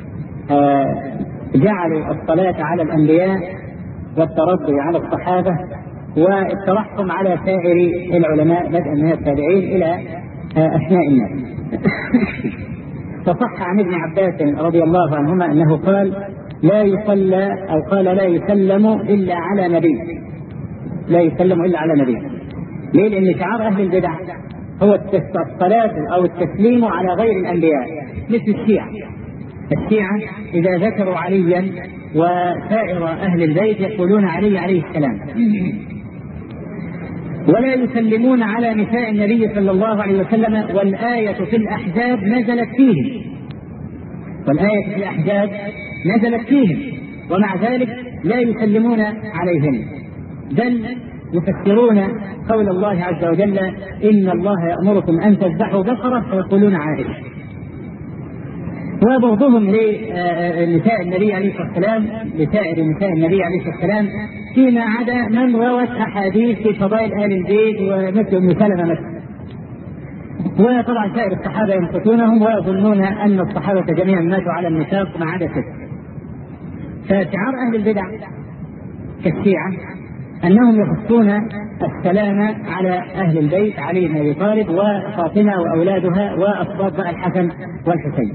S2: جعلوا الصلاة على الأنبياء والترضي على الصحابة والترحم على سائر العلماء بدءا من التابعين إلى أثناء الناس. فصح عن ابن عباس رضي الله عنهما أنه قال لا يصلى أو قال لا يسلم إلا على نبي، لا يسلم إلا على نبي. ليه؟ لأن شعار أهل البدع هو الصلاة أو التسليم على غير الأنبياء، مثل الشيعة إذا ذكروا عليا وسائر أهل البيت يقولون علي عليه السلام، ولا يسلمون على نساء النبي صلى الله عليه وسلم، والآية في الأحزاب نزلت فيهم، ومع ذلك لا يسلمون عليهم، بل يفسرون قول الله عز وجل إن الله يأمركم أن تذبحوا بقرة فيقولون عائشة. وبغضهم لنساء النبي عليه الصلاة والسلام لسائر نساء النبي عليه الصلاة والسلام فيما عدا من روت أحاديث في فضائل آل البيت ومثل أم سلمة مثلا. وطبعا سائر الصحابة ينقصونهم ويظنون أن الصحابة جميعا ماتوا على النفاق ما عدا ستة. فشعار أهل البدع كالشيعة أنهم يخصون السلام على أهل البيت علي بن أبي طالب وفاطمة وأولادها وأصباط الحسن والحسين.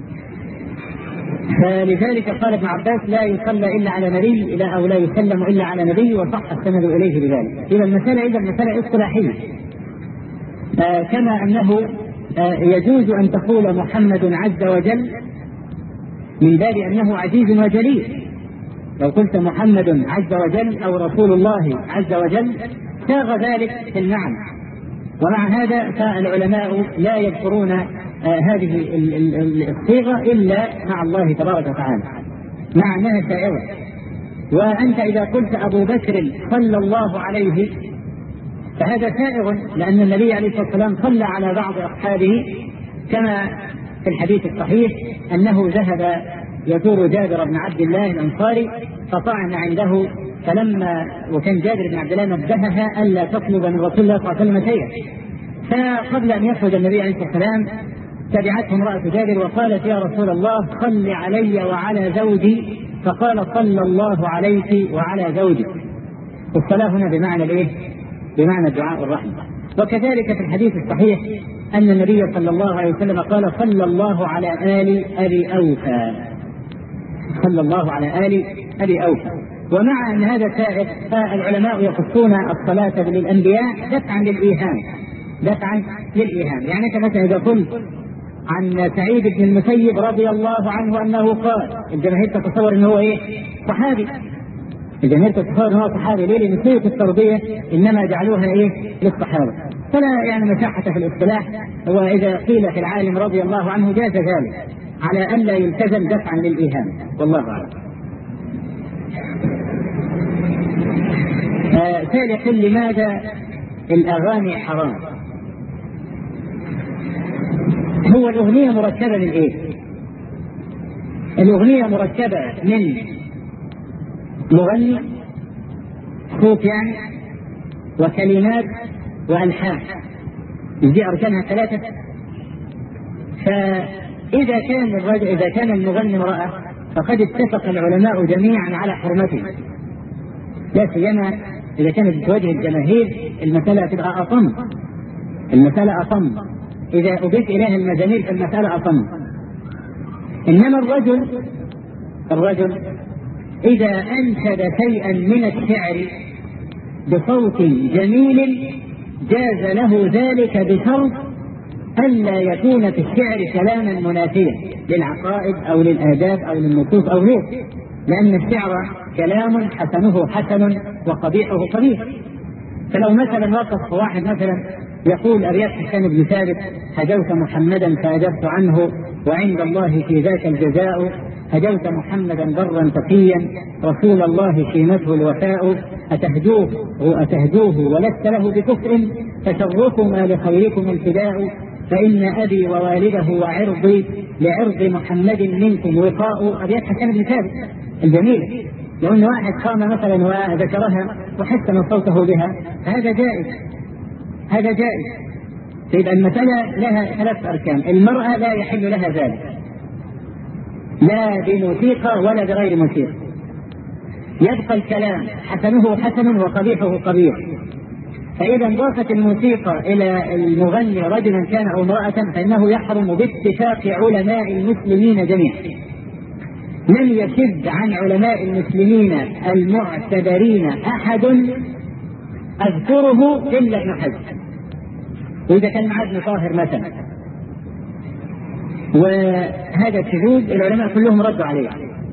S2: فلذلك قال ابن عباس لا يصلى إلا على نبي أو لا يسلم إلا على نبي، وصح السند إليه بذلك. إذا المسألة اصطلاحية، كما أنه يجوز أن تقول محمد عز وجل من باب أنه عزيز وجليل. لو قلت محمد عز وجل أو رسول الله عز وجل ساغ ذلك في المعنى. ومع هذا فالعلماء لا يذكرون هذه الصيغة إلا مع الله تبارك وتعالى، مع أنها سائغة. وأنت إذا قلت أبو بكر صلى الله عليه فهذا سائغ، لأن النبي عليه الصلاة والسلام صلى على بعض أصحابه، كما في الحديث الصحيح أنه ذهب يزور جابر بن عبد الله الأنصاري فطعن عنده، فلما وكان جابر بن عبد الله نبهها ألا تطلب من رسول الله صلى الله عليه وسلم شيئا، فقبل أن يخرج النبي عليه الصلاة والسلام تبعته امرأة جابر وقالت يا رسول الله صل علي وعلى زوجي، فقال صلى الله عليك وعلى زوجك. والصلاة هنا بمعنى الايه؟ بمعنى الدعاء والرحمة. وكذلك في الحديث الصحيح أن النبي صلى الله عليه وسلم قال صلى الله على آل أبي أوفى، صلى الله على آل أبي أوفى. ومع أن هذا سائر فالعلماء يخصون الصلاة للأنبياء دفعا للإيهام. يعني أنت مثلا إذا قلت عن سعيد بن المسيب رضي الله عنه أنه قال، الجماهير تتصور أنه إيه؟ صحابي، الجماهير تتصور ان هو صحابي ليه؟ لان سيره التربيه انما جعلوها ايه؟ للصحابه. فلا يعني مساحه في الاصطلاح، واذا قيل في العالم رضي الله عنه جاز ذلك على ان لا يلتزم دفعا للايهام، والله اعلم. ثالثا، لماذا الاغاني حرام؟ هو الاغنيه مركبه من ايه؟ الاغنيه مركبه من مغني، صوت يعني، وكلمات والحان، دي اركانها ثلاثه. فاذا كان المغني امراه فقد اتفق العلماء جميعا على حرمته، لا سيما اذا كانت بتواجه الجماهير المساله تبقى اصم، المساله اصم، اذا اضيف اليها المزامير فالمساله اصم. انما الرجل إذا أنشد شيئا من الشعر بصوت جميل جاز له ذلك بشرط ألا يكون في الشعر كلاما منافيا للعقائد أو للآداب أو للنصوص أو غيره، لأن الشعر كلام حسنه حسن وقبيحه قبيح. فلو مثلا وقف واحد مثلا يقول أبيات حسان بن ثابت: هجوت محمدا فأجبت عنه وعند الله في ذاك الجزاء، هجوت محمدا برا تقيا رسول الله شيمته الوفاء، أتهجوه ولست له بكفر فشركما لخيركم الفداء، فإن أبي ووالده وعرضي لعرض محمد منكم وقاء. أبيات حسان بن ثابت الجميلة، لو أن واحد قام مثلا وذكرها وحسن صوته بها هذا جائز، هذا جائز. فيبقى المسألة لها ثلاث أركان: المرأة لا يحل لها ذلك، لا بموسيقى ولا بغير موسيقى. يبقى الكلام حسنه حسن وقبيحه قبيح. فإذا انضافت الموسيقى إلى المغني رجلا كان أو امرأة فإنه يحرم باتفاق علماء المسلمين جميعا. لم يشد عن علماء المسلمين المعتبرين أحد أذكره إلا ابن حزم، وإذا كان معاه ابن طاهر مثلا. وهذا الشذوذ العلماء كلهم ردوا عليه.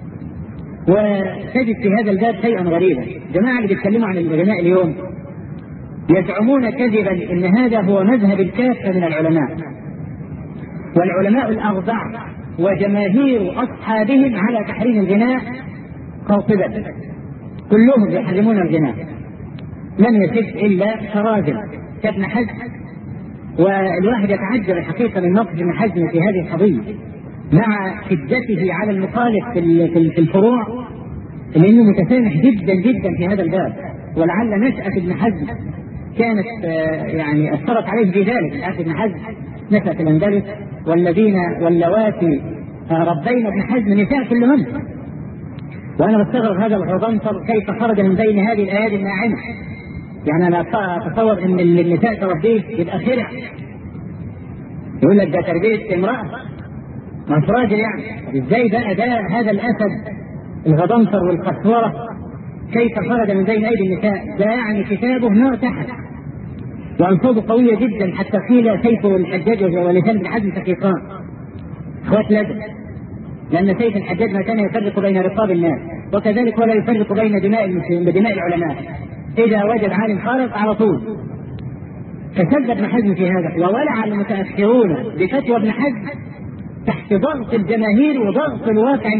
S2: وتجد في هذا الباب شيئا غريبا: جماعة اللي بيتكلموا عن الغناء اليوم يزعمون كذبا ان هذا هو مذهب الكافة من العلماء، والعلماء الأربع وجماهير أصحابهم على تحريم الغناء قاطبة، كلهم يحرمون الغناء، لم يشد إلا شراذم كابن حزم. والواحد يتعجب الحقيقة من موقف ابن حزم في هذه القضية مع شدته على المخالف في الفروع، لأنه متسامح جدا جدا في هذا الباب. ولعل نشأة ابن حزم كانت يعني أثرت عليه في ذلك. ابن حزم نشأ في الأندلس، والذين واللواتي ربين ابن حزم نساء كلهن. وأنا بستغرب هذا الغضنفر كيف خرج من بين هذه الآيات الناعمة. يعني أنا أتصور أن النساء تربيه يبقى خرع، يقول لك ده تربية امرأة مش راجل يعني. إزاي بقى ده هذا الأسد الغضنفر والقسورة كيف خرج من بين أيدي النساء؟ ده يعني كتابه نار تحت، وأنصابه قوية جدا، حتى قيل سيف الحجاج ولسان ابن حزم شقيقان اخوات لدن، لأن سيف الحجاج ما كان يفرق بين رقاب الناس، وكذلك ولا يفرق بين دماء المسلمين بدماء العلماء. إذا وجد عالم خارق على طول. فشد ابن حزم في هذا، وولع المتأخرون بفتوى ابن حزم تحت ضغط الجماهير وضغط الواقع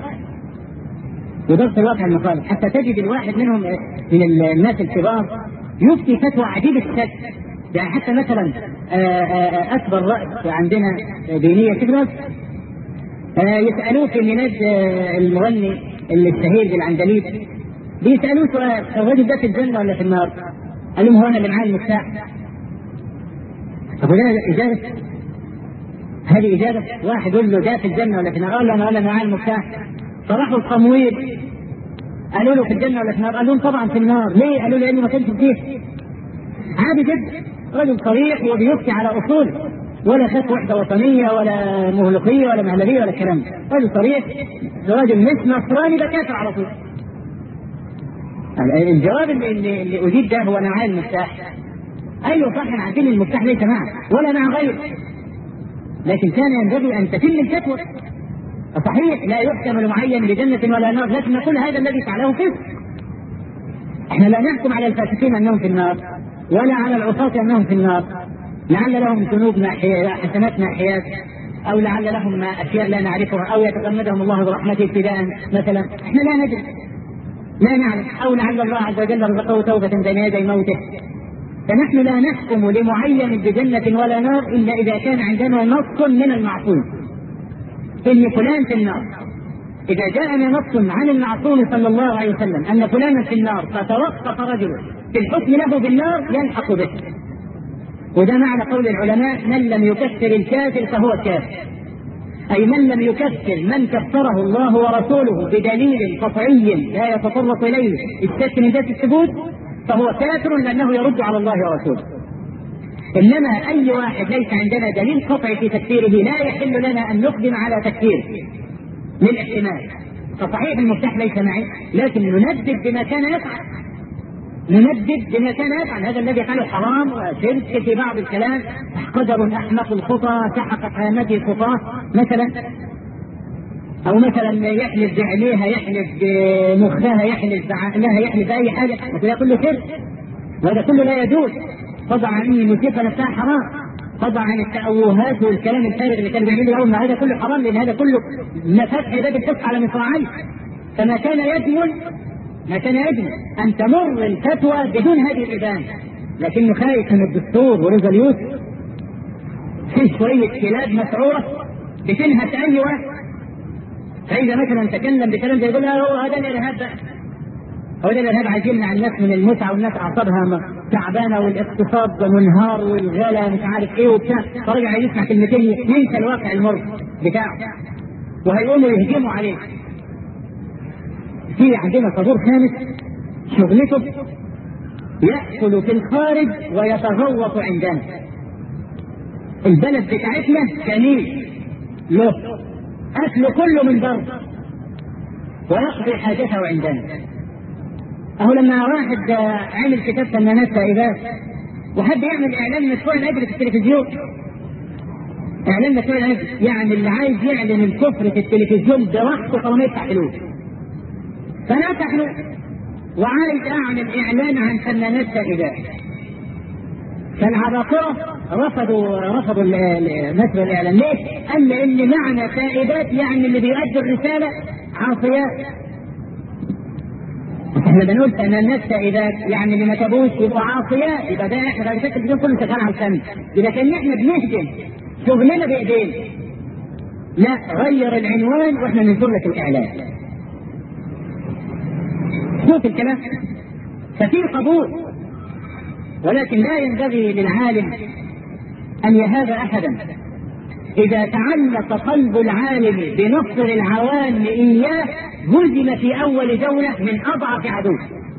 S2: المخالف، حتى تجد الواحد منهم من الناس الكبار يفتي فتوى عجيب الشكل. يعني حتى مثلا أكبر رأس عندنا دينية كبرت يسألوه في ميلاد المغني الشهير بالعندليب، بيسألوه سؤال: الرجل ده في الجنة ولا في النار؟ قال لهم: هو أنا اللي معايا المفتاح. طب ده إجابة؟ هذه إجابة؟ واحد يقول له ده في الجنة ولا في النار؟ قال له: أنا معايا المفتاح. فراحوا القمويل قالوا له: في الجنة ولا في النار؟ قال لهم: طبعا في النار. ليه؟ قالوا له: لأنه ما كانش فيه. عادي جدا، رجل صريح وبيفتي على أصوله، ولا خاف وحدة وطنية ولا مهلقية ولا مهلبية ولا الكلام ده. رجل صريح، راجل مش نصراني ده كافر على طول. الجواب اللي أجيب ده هو: أنا معايا المفتاح. أيوه صح، أنا عارفين المفتاح ليس معه ولا مع غيره، لكن كان ينبغي أن تتم الفتوى. صحيح لا يحكم لمعين بجنة ولا نار، لكن نقول هذا الذي فعله فسق، احنا لا نحكم على الفاسقين انهم في النار ولا على العصاة انهم في النار، لعل لهم ذنوب حسنات ناحيات، او لعل لهم اشياء لا نعرفها، او يتغمدهم الله برحمته ابتداء مثلا، احنا لا ندري لا نعلم، او لعل الله عز وجل رزقه توبة بين يدي موته. فنحن لا نحكم لمعين بجنة ولا نار الا اذا كان عندنا نص من المعصوم ان فلان في النار. اذا جاءنا نص عن المعصوم صلى الله عليه وسلم ان فلانا في النار فتوقف رجل في الحكم له بالنار يلحق به. وده معنى قول العلماء: من لم يكفر الكافر فهو كافر، اي من لم يكفر من كفره الله ورسوله بدليل قطعي لا يتطرق اليه الشك من ذات الثبوت فهو كافر لانه يرد على الله ورسوله. انما اي واحد ليس عندنا دليل قطعي في تكفيره لا يحل لنا ان نقدم على تكفيره للاحتمال. فصحيح المفتاح ليس معي، لكن نندد بما كان يفعل، نندد بما كان يفعل. هذا الذي قاله حرام وشرك في بعض الكلام، قدر احمق الخطى سحقت هامته خطاه مثلا، او مثلا يحلف بعينيها، يحلف بمخها، يحلف بعقلها، يحلف باي حاجه، وده كله شرك وهذا كله لا يجوز. طبعا عن الموسيقى نفسها حرام، طبعا عن التأوهات والكلام الفارغ اللي كانوا بيعملوا يوم، هذا كله حرام، لان هذا كله فتح باب الفسق على مصراعيه. فما كان يجمل ان تمر الفتوى بدون هذه الإبانة، لكنه خايف من الدستور وريزوليوت في شويه كلاب مسعوره بتنهك اي واحد. فاذا مثلا تكلم بكلام زي يقول هو هذا الارهاب بقى، هو ده الارهاب، عايزين يمنع الناس من المتعه، والناس اعصابها تعبانه والاقتصاد منهار والغلا مش عارف ايه وبتاع، فرجع يسمع كلمتين ينسى الواقع المر بتاعه وهيقوموا يهجموا عليه. في عندنا طابور خامس شغلته يأكل في الخارج ويتغوط عندنا. البلد بتاعتنا كنيس له أكله كله من بره ويقضي حاجته عندنا. أهو لما واحد عمل كتاب فنانات سائبات وحد يعمل إعلان مشروع الأجر في التلفزيون، إعلان مشروع الأجر يعني اللي عايز يعلن الكفر في التلفزيون براحته طالما يدفع فلوس، فأنا أدفع فلوس وعايز أعمل إعلان عن فنانات سائبات. فالعباقرة رفضوا نشر الإعلان. ليه؟ قال لأن معنى سائبات يعني اللي بيؤدي الرسالة عاصيات. احنا بنقول فنانات سائبات يعني اللي ما تابوش يبقوا عاصيات، يبقى ده احنا بعد كده التلفزيون كله شغال على الفن، يبقى كان احنا بنهجم شغلنا بايدينا. لا، غير العنوان واحنا ننشر لك الإعلان. شوف الكلام. ففي قبول، ولكن لا ينبغي للعالم أن يهاب أحدا. إذا تعلق قلب العالم بنصر العوام إياه هزم في أول جولة من أضعف عدو.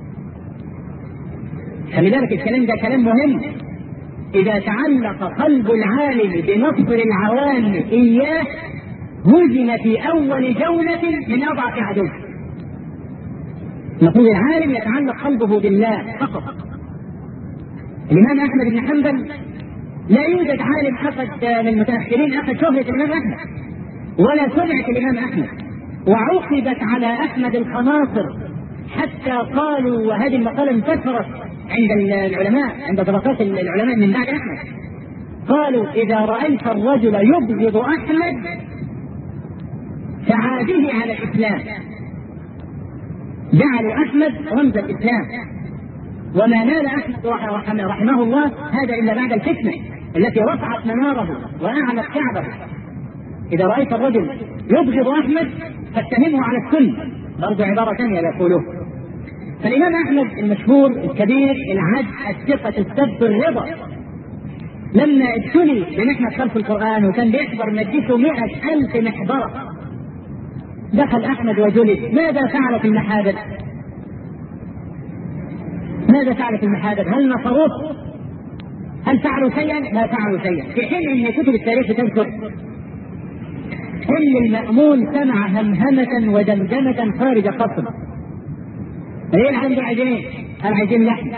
S2: خلي بالك الكلام ده كلام مهم. إذا تعلق قلب العالم بنصر العوام إياه هزم في أول جولة من أضعف عدو. المفروض العالم يتعلق قلبه بالله فقط. الإمام أحمد بن حنبل لا يوجد عالم أخذ من المتأخرين أخذ شهرة الإمام أحمد ولا سمعة الإمام أحمد، وعقبت على أحمد الخناصر حتى قالوا، وهذه المقالة انتشرت عند العلماء عند طبقات العلماء من بعد أحمد، قالوا إذا رأيت الرجل يبغض أحمد فعاده على الإسلام. جعلوا أحمد رمز الإسلام، وما نال أحمد رحمه الله هذا إلا بعد الفتنة التي رفعت مناره وأعلت كعبه. إذا رأيت الرجل يبغض أحمد فاتهمه على السنة، برضو عبارة ثانية يقولوه. فالإمام أحمد المشهور الكبير العدل الثقة السب الرضا لما ابتلي بمحنة خلف القرآن وكان بيحضر مجلسه 100,000 محضرة، دخل أحمد وجلد. ماذا فعل في المحاضر؟ ماذا فعل في المحاضر؟ هل نصروه؟ هل فعلوا شيئا؟ لا فعلوا شيئا. في حين ان كتب التاريخ تذكر ان المأمون سمع همهمة ودمدمة خارج القصر. ايه اللي عنده؟ عايزين قال عايزين لحم.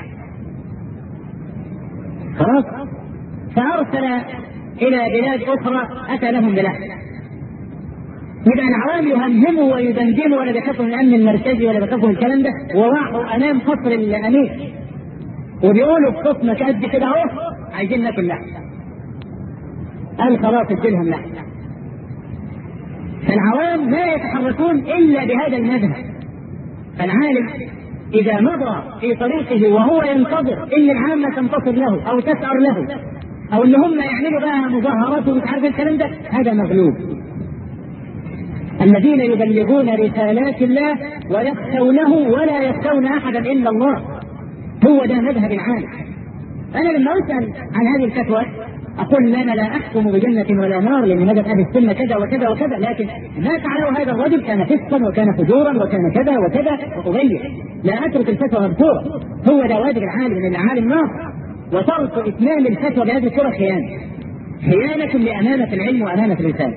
S2: خلاص، فارسل الى بلاد اخرى اتى لهم بلحم. يبقى العوام يهمهموا ويدندنوا ولا بيخافوا من الامن المركزي ولا بيخافوا من الكلام ده، وراحوا امام قصر الامير وبيقولوا بصوت قد كده اهو عايزين ناكل لحم. قال خلاص اديلهم لحم. فالعوام لا يتحركون الا بهذا المذهب. فالعالم اذا مضى في طريقه وهو ينتظر ان العامه تنتصر له او تسعر له او ان هم يعملوا بقى مظاهرات ومش عارف الكلام ده، هذا مغلوب. الذين يبلغون رسالات الله ويخشونه ولا يخشون احدا الا الله، هو ده مذهب العالم. انا لما اسال عن هذه الفتوى اقول انا لا احكم بجنه ولا نار لان مذهب اهل السنه كذا وكذا وكذا، لكن ما فعله هذا الرجل كان فسقا وكان فجورا وكان كذا وكذا وابين، لا اترك الفتوى مذكوره. هو ده واجب العالم، ان العالم ناصر، وترك اتمام الفتوى بهذه الصوره خيانه لامانه العلم وامانه الرساله.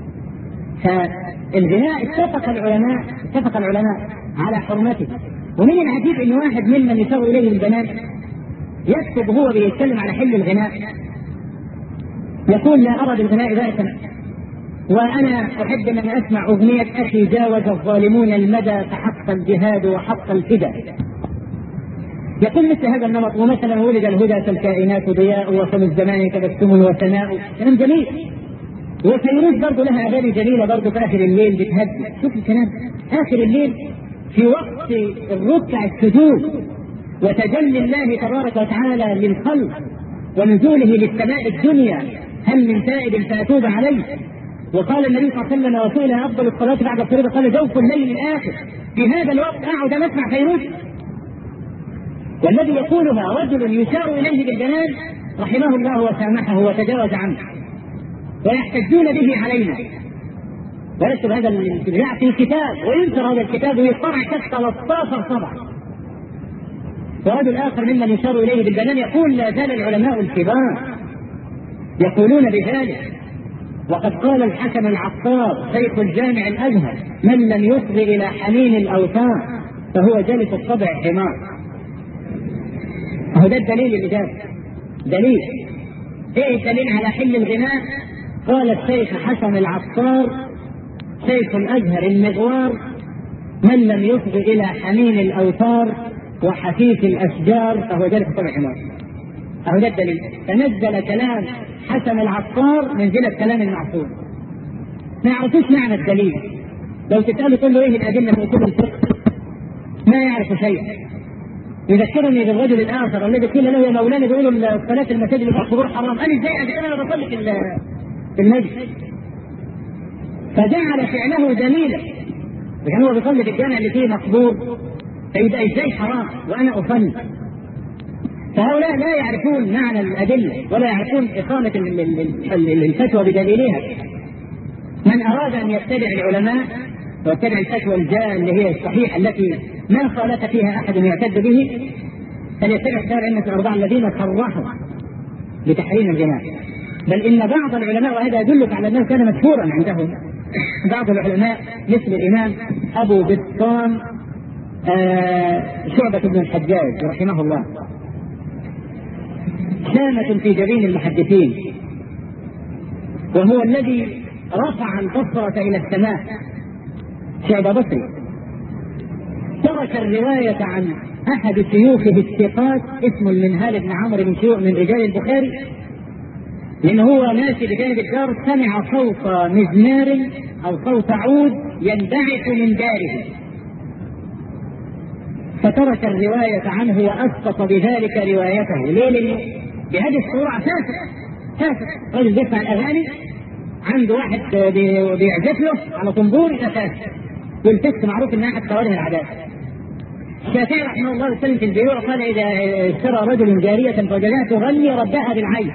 S2: فالغناء اتفق العلماء على حرمته. ومن العجيب ان واحد ممن يشار اليه البنات يكتب هو بيتكلم على حل الغناء، يقول لا ارى بالغناء بأسا، وانا احب ان اسمع اغنيه اخي جاوز الظالمون المدى فحق الجهاد وحق الفداء. يقول مثل هذا النمط، ومثلا ولد الهدى فالكائنات ضياء وفم الزمان تبسم وثناء، كلام جميل. وفيروز برضه لها اغاني جميله برضه في اخر الليل بتهدي. شوف الكلام اخر الليل في وقت الركع السجود وتجلي الله تبارك وتعالى للخلق ونزوله للسماء الدنيا، هل من تائب فاتوب عليه. وقال النبي صلى الله عليه وسلم وسئل افضل الصلاه بعد الفريضه قال جوف الليل الاخر. في هذا الوقت اقعد اسمع فيروز؟ والذي يقولها رجل يشار اليه بالجنان رحمه الله وسامحه وتجاوز عنه، ويحتجون به علينا. ويكتب هذا الابداع في كتاب وينشر هذا الكتاب ويطبع كتاب 13 طبعه. ورجل اخر ممن يشار اليه بالبنان يقول لا زال العلماء الكبار يقولون بذلك، وقد قال الحسن العطار شيخ الجامع الازهر من لم يصغ الى حنين الاوثان فهو جالس الطبع حمار. هو ده الدليل اللي جاب دليل. ايه الدليل على حل الغناء؟ قال الشيخ حسن العطار شيخ الازهر المغوار من لم يصغ الى حنين الاوتار وحفيف الاشجار فهو جالس طبع حمار. اهو ده الدليل. فنزل كلام حسن العطار منزله كلام المعصوم. ما يعرفوش معنى الدليل. لو تساله تقول له ايه الادله في اصول الفقه ما يعرف شيئا. يذكرني بالرجل الاخر الذي قيل له يا مولانا بيقولوا الصلاه في المساجد الحضور حرام. قال ازاي؟ انا بصلي في المسجد. فجعل فعله دليلا، لكن هو بيصلي في الجامع اللي فيه مقبور، فيبقى ازاي حرام وانا اصلي؟ فهؤلاء لا يعرفون معنى الادله ولا يعرفون اقامه الفتوى بدليلها. من اراد ان يتبع العلماء ويتبع الفتوى الجاء اللي هي الصحيحه التي ما خالف فيها احد يعتد به فليتبع كتاب الائمه الاربعه الذين صرحوا بتحريم الغناء. بل ان بعض العلماء، وهذا يدلك على انه كان مشهورا عندهم، بعض العلماء مثل الامام ابو بسطام شعبة بن الحجاج رحمه الله شامة في جبين المحدثين، وهو الذي رفع البصرة الى السماء. شعبة بصري ترك الرواية عن احد شيوخه الثقات اسمه المنهال بن عمرو من رجال البخاري، لأنه هو ماشي بجانب الدار سمع صوت مزمار أو صوت عود ينبعث من داره، فترك الرواية عنه وأسقط بذلك روايته. ليه؟ لأنه بهذه الصورة فاسد رجل بيسمع الأغاني، عنده واحد بيعزف له على طنبور فاسد، والفسق معروف إن أحد قوانين العادات. الشافعي رحمه الله وسلم في البيوع قال إذا اشترى رجل جارية فوجدها تغني ردها بالعين،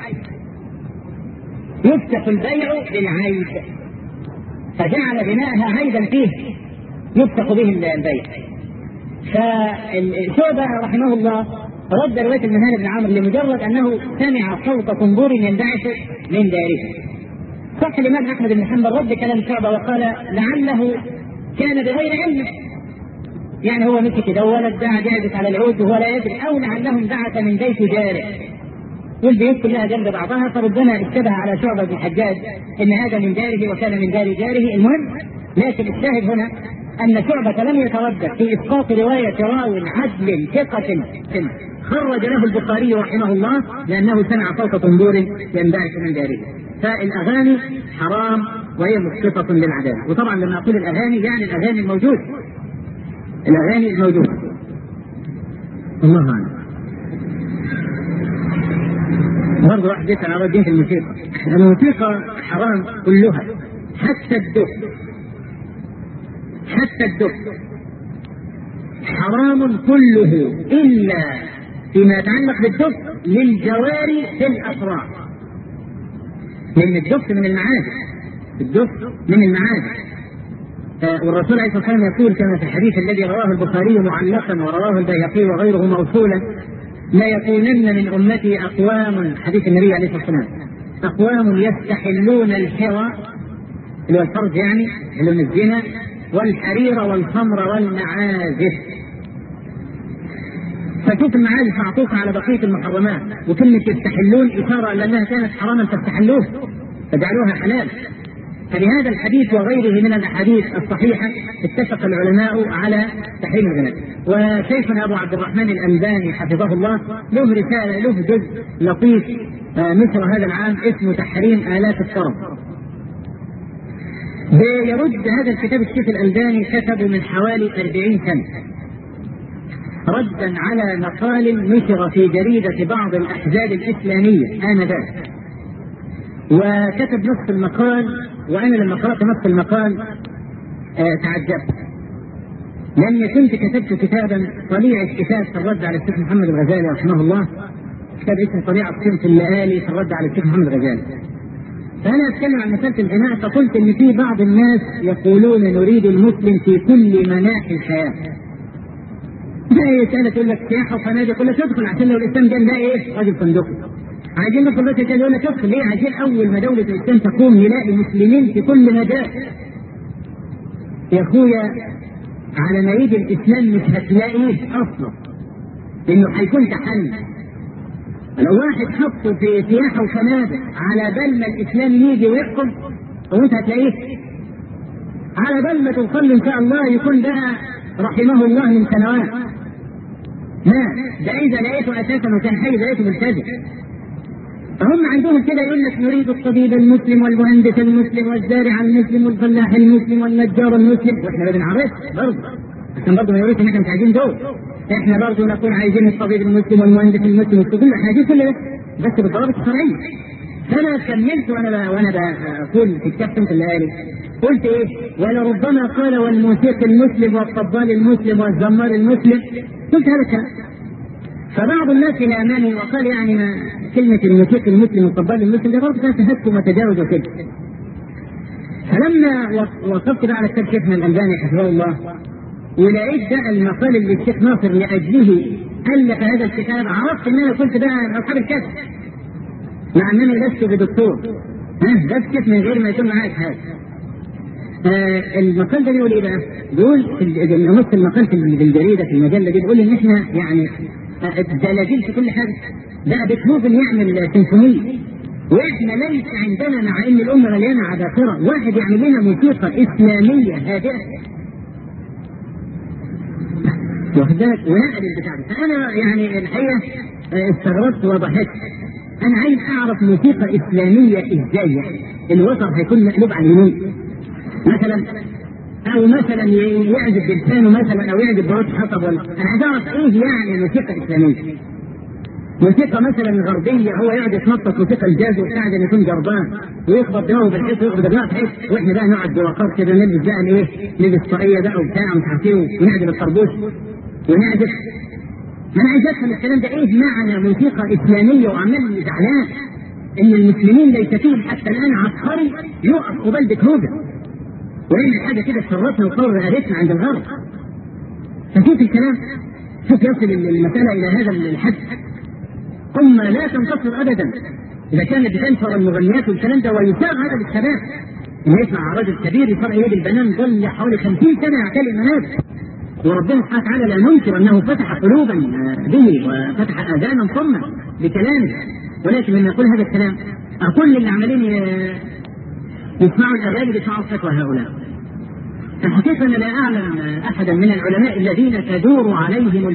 S2: يفتح البيع بالعيب، فجعل بناءها عيبا فيه يفتح به البيع. فشعبة رحمه الله رد رواية المنهال بن عمرو لمجرد انه سمع صوت طنبور ينبعث من داره. صح الامام احمد بن حنبل رد كلام شعبة وقال لعله كان بغير علم، يعني هو مسك كده ولد دعا جاهز على العود وهو لا يدري، او لعلهم بعث من بيت جاره والبيوت كلها جنب بعضها، فربما اشتبه على شعبة بن الحجاج ان هذا من داره وكان من دار جاره. المهم لكن الشاهد هنا أن شعبة لم يتردد في إسقاط رواية راو عدل ثقة خرج له البخاري رحمه الله لأنه سمع صوت طنبور ينبعث من داره. فالأغاني حرام وهي مسقطة للعدالة. وطبعا لما أقول الأغاني يعني الأغاني الموجودة، الأغاني الموجودة. الله أعلم. برضه واحد يسأل عن ردين في الموسيقى. الموسيقى حرام كلها حتى الدف، حتى الدف حرام كله إلا فيما يتعلق بالدف للجواري في الأفراح، لأن الدف من المعازف، الدف من المعازف. والرسول عليه الصلاة والسلام يقول كما في الحديث الذي رواه البخاري معلقا ورواه البيهقي وغيره موصولا: لا يكونن من أمتي أقوام، حديث النبي عليه الصلاة والسلام، أقوام يستحلون الحرى اللي هو الفرج يعني اللي هو الزنا والحرير والخمر والمعازف. فشوف المعازف معطوفة على بقية المحرمات، وكلمة يستحلون إشارة لأنها كانت حراما فاستحلوه فجعلوها حلال. فلهذا الحديث وغيره من الأحاديث الصحيحة اتفق العلماء على تحريم الغناء. وشيخنا أبو عبد الرحمن الألباني حفظه الله له رسالة، له جزء لطيف نشر هذا العام اسمه تحريم آلات الطرب. بيرد هذا الكتاب الشيخ الألباني كتبه من حوالي 40 سنة ردا على مقال نشر في جريدة بعض الأحزاب الإسلامية آنذاك، وكتب نصف المقال. وأنا لما قرأت نصف المقال تعجبت، لأني كنت كتبت كتابا طليع الكتاب في الرد على الشيخ محمد الغزالي رحمه الله، كتاب اسمه طليع الصنف الليالي في الرد على الشيخ محمد الغزالي. فأنا أتكلم عن مسألة الغناء، فقلت إن في بعض الناس يقولون نريد المسلم في كل مناحي الحياة. زي سنة تقول لك سياحة وفنادق، يقول لك ادخل عشان لو الإسلام قال لا إيه راجل صندوقي. عايزين ندخل بس كده يقول لك ادخل ليه؟ عايزين أول ما دولة الإسلام تقوم نلاقي مسلمين في كل مجال. يا أخويا على ما يجي الإسلام مش هتلاقيه أصلا، لأنه هيكون تحلي. لو واحد حطه في سياحة وفنادق على بال ما الإسلام يجي ويحكم وأنت هتلاقيه. على بال ما توصل إن شاء الله يكون بقى رحمه الله من سنوات. لا ده إذا لقيته أساسا وكان حي لقيته ملتزم. فهم عندهم كده يقول لك نريد الطبيب المسلم والمهندس المسلم والزارع المسلم والفلاح المسلم والنجار المسلم، واحنا ما بنعرفش برضه عشان برضه ما يقولوش ان احنا مش عايزين دول. احنا برضه نكون عايزين الطبيب المسلم والمهندس المسلم وكل حاجه كل بس بالضوابط الشرعيه. فانا كملت وانا بقول في كتاب سنة الليالي قلت ايه؟ ولربما قال والموسيقي المسلم والطبال المسلم والزمار المسلم. قلت هذا الكلام. فبعض الناس لاماني وقال يعني ما كلمة الموسيقي المسلم والطبال المسلم ده برضه كانت تهكم وتجاوز وكده. فلما وقفت بقى على كتاب شيخنا الألباني حفظه الله ولقيت بقى المقال اللي الشيخ ناصر لأجله ألف هذا الكتاب، عرفت إن أنا كنت بقى من أصحاب الكتب مع أنني لست بدكتور، بس من غير ما يكون معاك حاجة. المقال ده بيقول إيه بقى؟ بيقول نص المقال في الجريدة في المجلة دي بيقول إن إحنا يعني دلاجين في كل حاجة. بقى بيتهوفن يعمل سيمفونية واحنا ليس عندنا، مع ان الامه مليانه عباقره، واحد يعمل لنا موسيقى اسلاميه هادئه واخد بالك ونقل البتاع ده. فانا يعني الحقيقه استغربت وضحكت. انا عايز اعرف موسيقى اسلاميه ازاي، يعني الوتر هيكون مقلوب على اليمين مثلا، او مثلا يعزف بلسانه مثلا، او يعزف بروت حطب، ولا انا عايز اعرف ايه يعني موسيقى اسلاميه. موسيقى مثلا غربيه هو يقعد يتنطط موسيقى الجاز وبتاع ده يكون جربان ويخبط دماغه بالحيط ويخبط دماغه بالحيط، واحنا بقى نقعد بوقار كده نلبس بقى الايه؟ نلبس طاقيه بقى وبتاع مش عارف ايه ونعزف الطربوش ونعزف. ما انا عايز افهم الكلام ده ايه معنى موسيقى اسلاميه، وعمال زعلان ان المسلمين ليس فيهم حتى الان عبقري يقف قبال بيتهوفن ويعمل حاجه كده تشرفنا وتطور رقبتنا عند الغرب. فشوف الكلام، شوف يصل المساله الى هذا الحد. ثم لا تنتصر ابدا اذا كانت بتنشر المغنيات والكلام ده ويساغ هذا للشباب ان يسمع رجل كبير يصير ايد البنان ظل حوالي 50 سنه يعتلي المنابر، وربنا سبحانه وتعالى لا ننكر انه فتح قلوبا به وفتح اذانا صما بكلامه، ولكن لما يقول هذا الكلام كل اللي عمالين يسمعوا الاغاني بيسمعوا فتوى هؤلاء. الحقيقة أنا لا أعلم أحدا من العلماء الذين تدور عليهم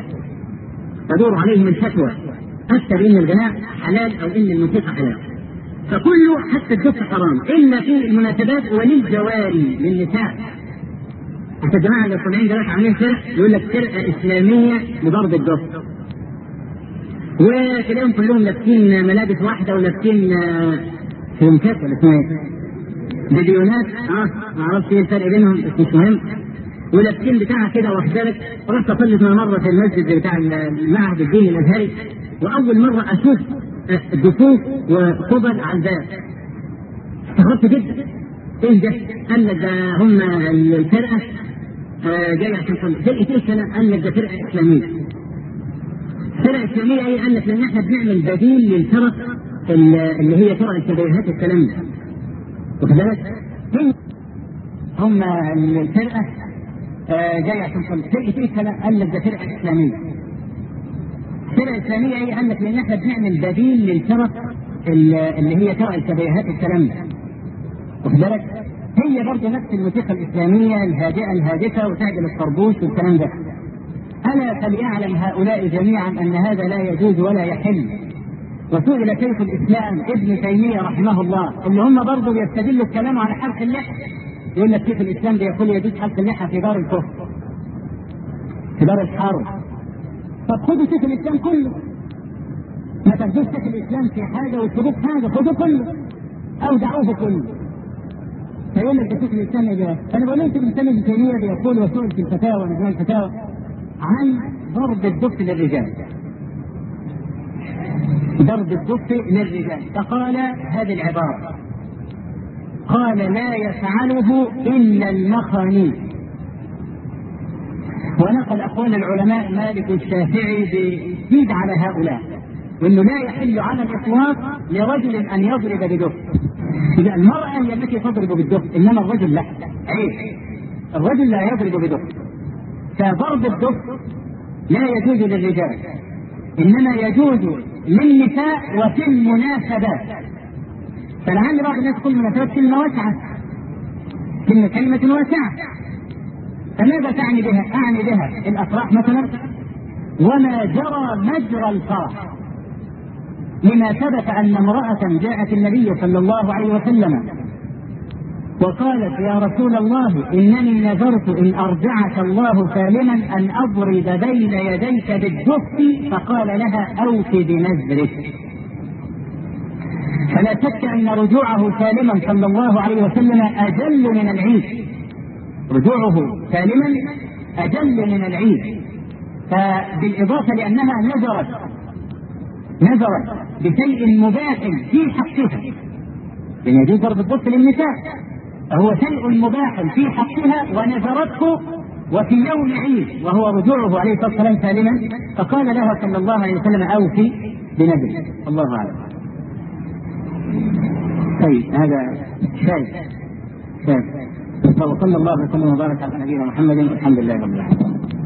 S2: الفتوى أفتى بأن الغناء حلال أو أن الموسيقى حلال، فكله حتى الدف حرام إلا في المناسبات وللجواري للنساء. حتى الجماعة اللي طالعين دلوقتي عاملين فرق يقول لك فرقة إسلامية لضرب الدف، وتلاقيهم كلهم لابسين ملابس واحدة ولابسين فيونكات ولا اسمها ايه؟ بديونات، ما اعرفش ايه الفرق بينهم بس مش مهم، ولابسين بتاعها كده واخدالك. رحت صليت مرة في المسجد بتاع المعهد الديني الازهري، واول مرة اشوف دفوف وقبل على الباب. استغربت جدا، ايه ده؟ قال لك ده هم الفرقة جاي عشان تصلي. فرقة ايه كلام؟ قال لك ده فرقة اسلامية. فرقة اسلامية ايه؟ قال لك لان احنا بنعمل بديل للفرق اللي هي فرق الشبيهات الكلام ده. واخد بالك؟ هم الفرقة جاي عشان تصلي. فرقة ايه كلام؟ قال لك ده فرقة اسلامية. فرقة اسلامية ايه؟ قال لك لان احنا بنعمل بديل للفرق اللي هي فرق الشبيهات الكلام ده. واخد بالك؟ هي برضه نفس الموسيقى الاسلامية الهادئة الهادفة وتعجل الطربوش والكلام ده. ألا فليعلم هؤلاء جميعا أن هذا لا يجوز ولا يحل. وسئل شيخ الإسلام ابن تيمية رحمه الله، اللي هم برضه بيستدلوا الكلام على حلق اللحى، يقول لك شيخ الإسلام بيقول يجوز حلق اللحى في دار الكفر في دار الحرب. طب خذوا شيخ الإسلام كله، ما تاخدوش شيخ الإسلام في حاجة وتسيبوه في حاجة، خذوا كله أو دعوه كله. فيقول لك ده شيخ الإسلام إيه؟ أنا بقول لك ابن تيمية بيقول وسئل في الفتاوى مجموع الفتاوى عن ضرب الدف للرجال، ضرب الدف للرجال، فقال هذه العبارة، قال لا يفعله إلا المخانيث. ونقل أقوال العلماء مالك والشافعي بيزيد على هؤلاء، وأنه لا يحل على الإطلاق لرجل أن يضرب بدف. إذا المرأة هي التي تضرب بالدف، إنما الرجل لا، عيب، الرجل لا يضرب بدف. فضرب الدف لا يجوز للرجال، إنما يجوز للنساء وفي المناسبات. فلعل بعض الناس تقول مناسبات كلمة واسعة، كلمة واسعة، فماذا تعني بها؟ أعني بها الأفراح مثلا وما جرى مجرى الفرح. لما ثبت أن امرأة جاءت النبي صلى الله عليه وسلم وقالت يا رسول الله إنني نذرت إن أرجعك الله سالما أن أضرب بين يديك بالدف، فقال لها أوفي بنذرك. فلا شك أن رجوعه سالما صلى الله عليه وسلم أجل من العيد، رجوعه سالما أجل من العيد. فبالإضافة لأنها نذرت بشيء مباح في حقها، لأن يجوز ضرب الدف للنساء، هو شيء مباح في حقها ونذرته وفي يوم عيد وهو رجوعه عليه الصلاة والسلام سالما، فقال لها صلى الله عليه وسلم أوفي بنذرك. الله أعلم. طيب هذا شاهد. وصلى الله وسلم وبارك على نبينا محمد والحمد لله رب العالمين.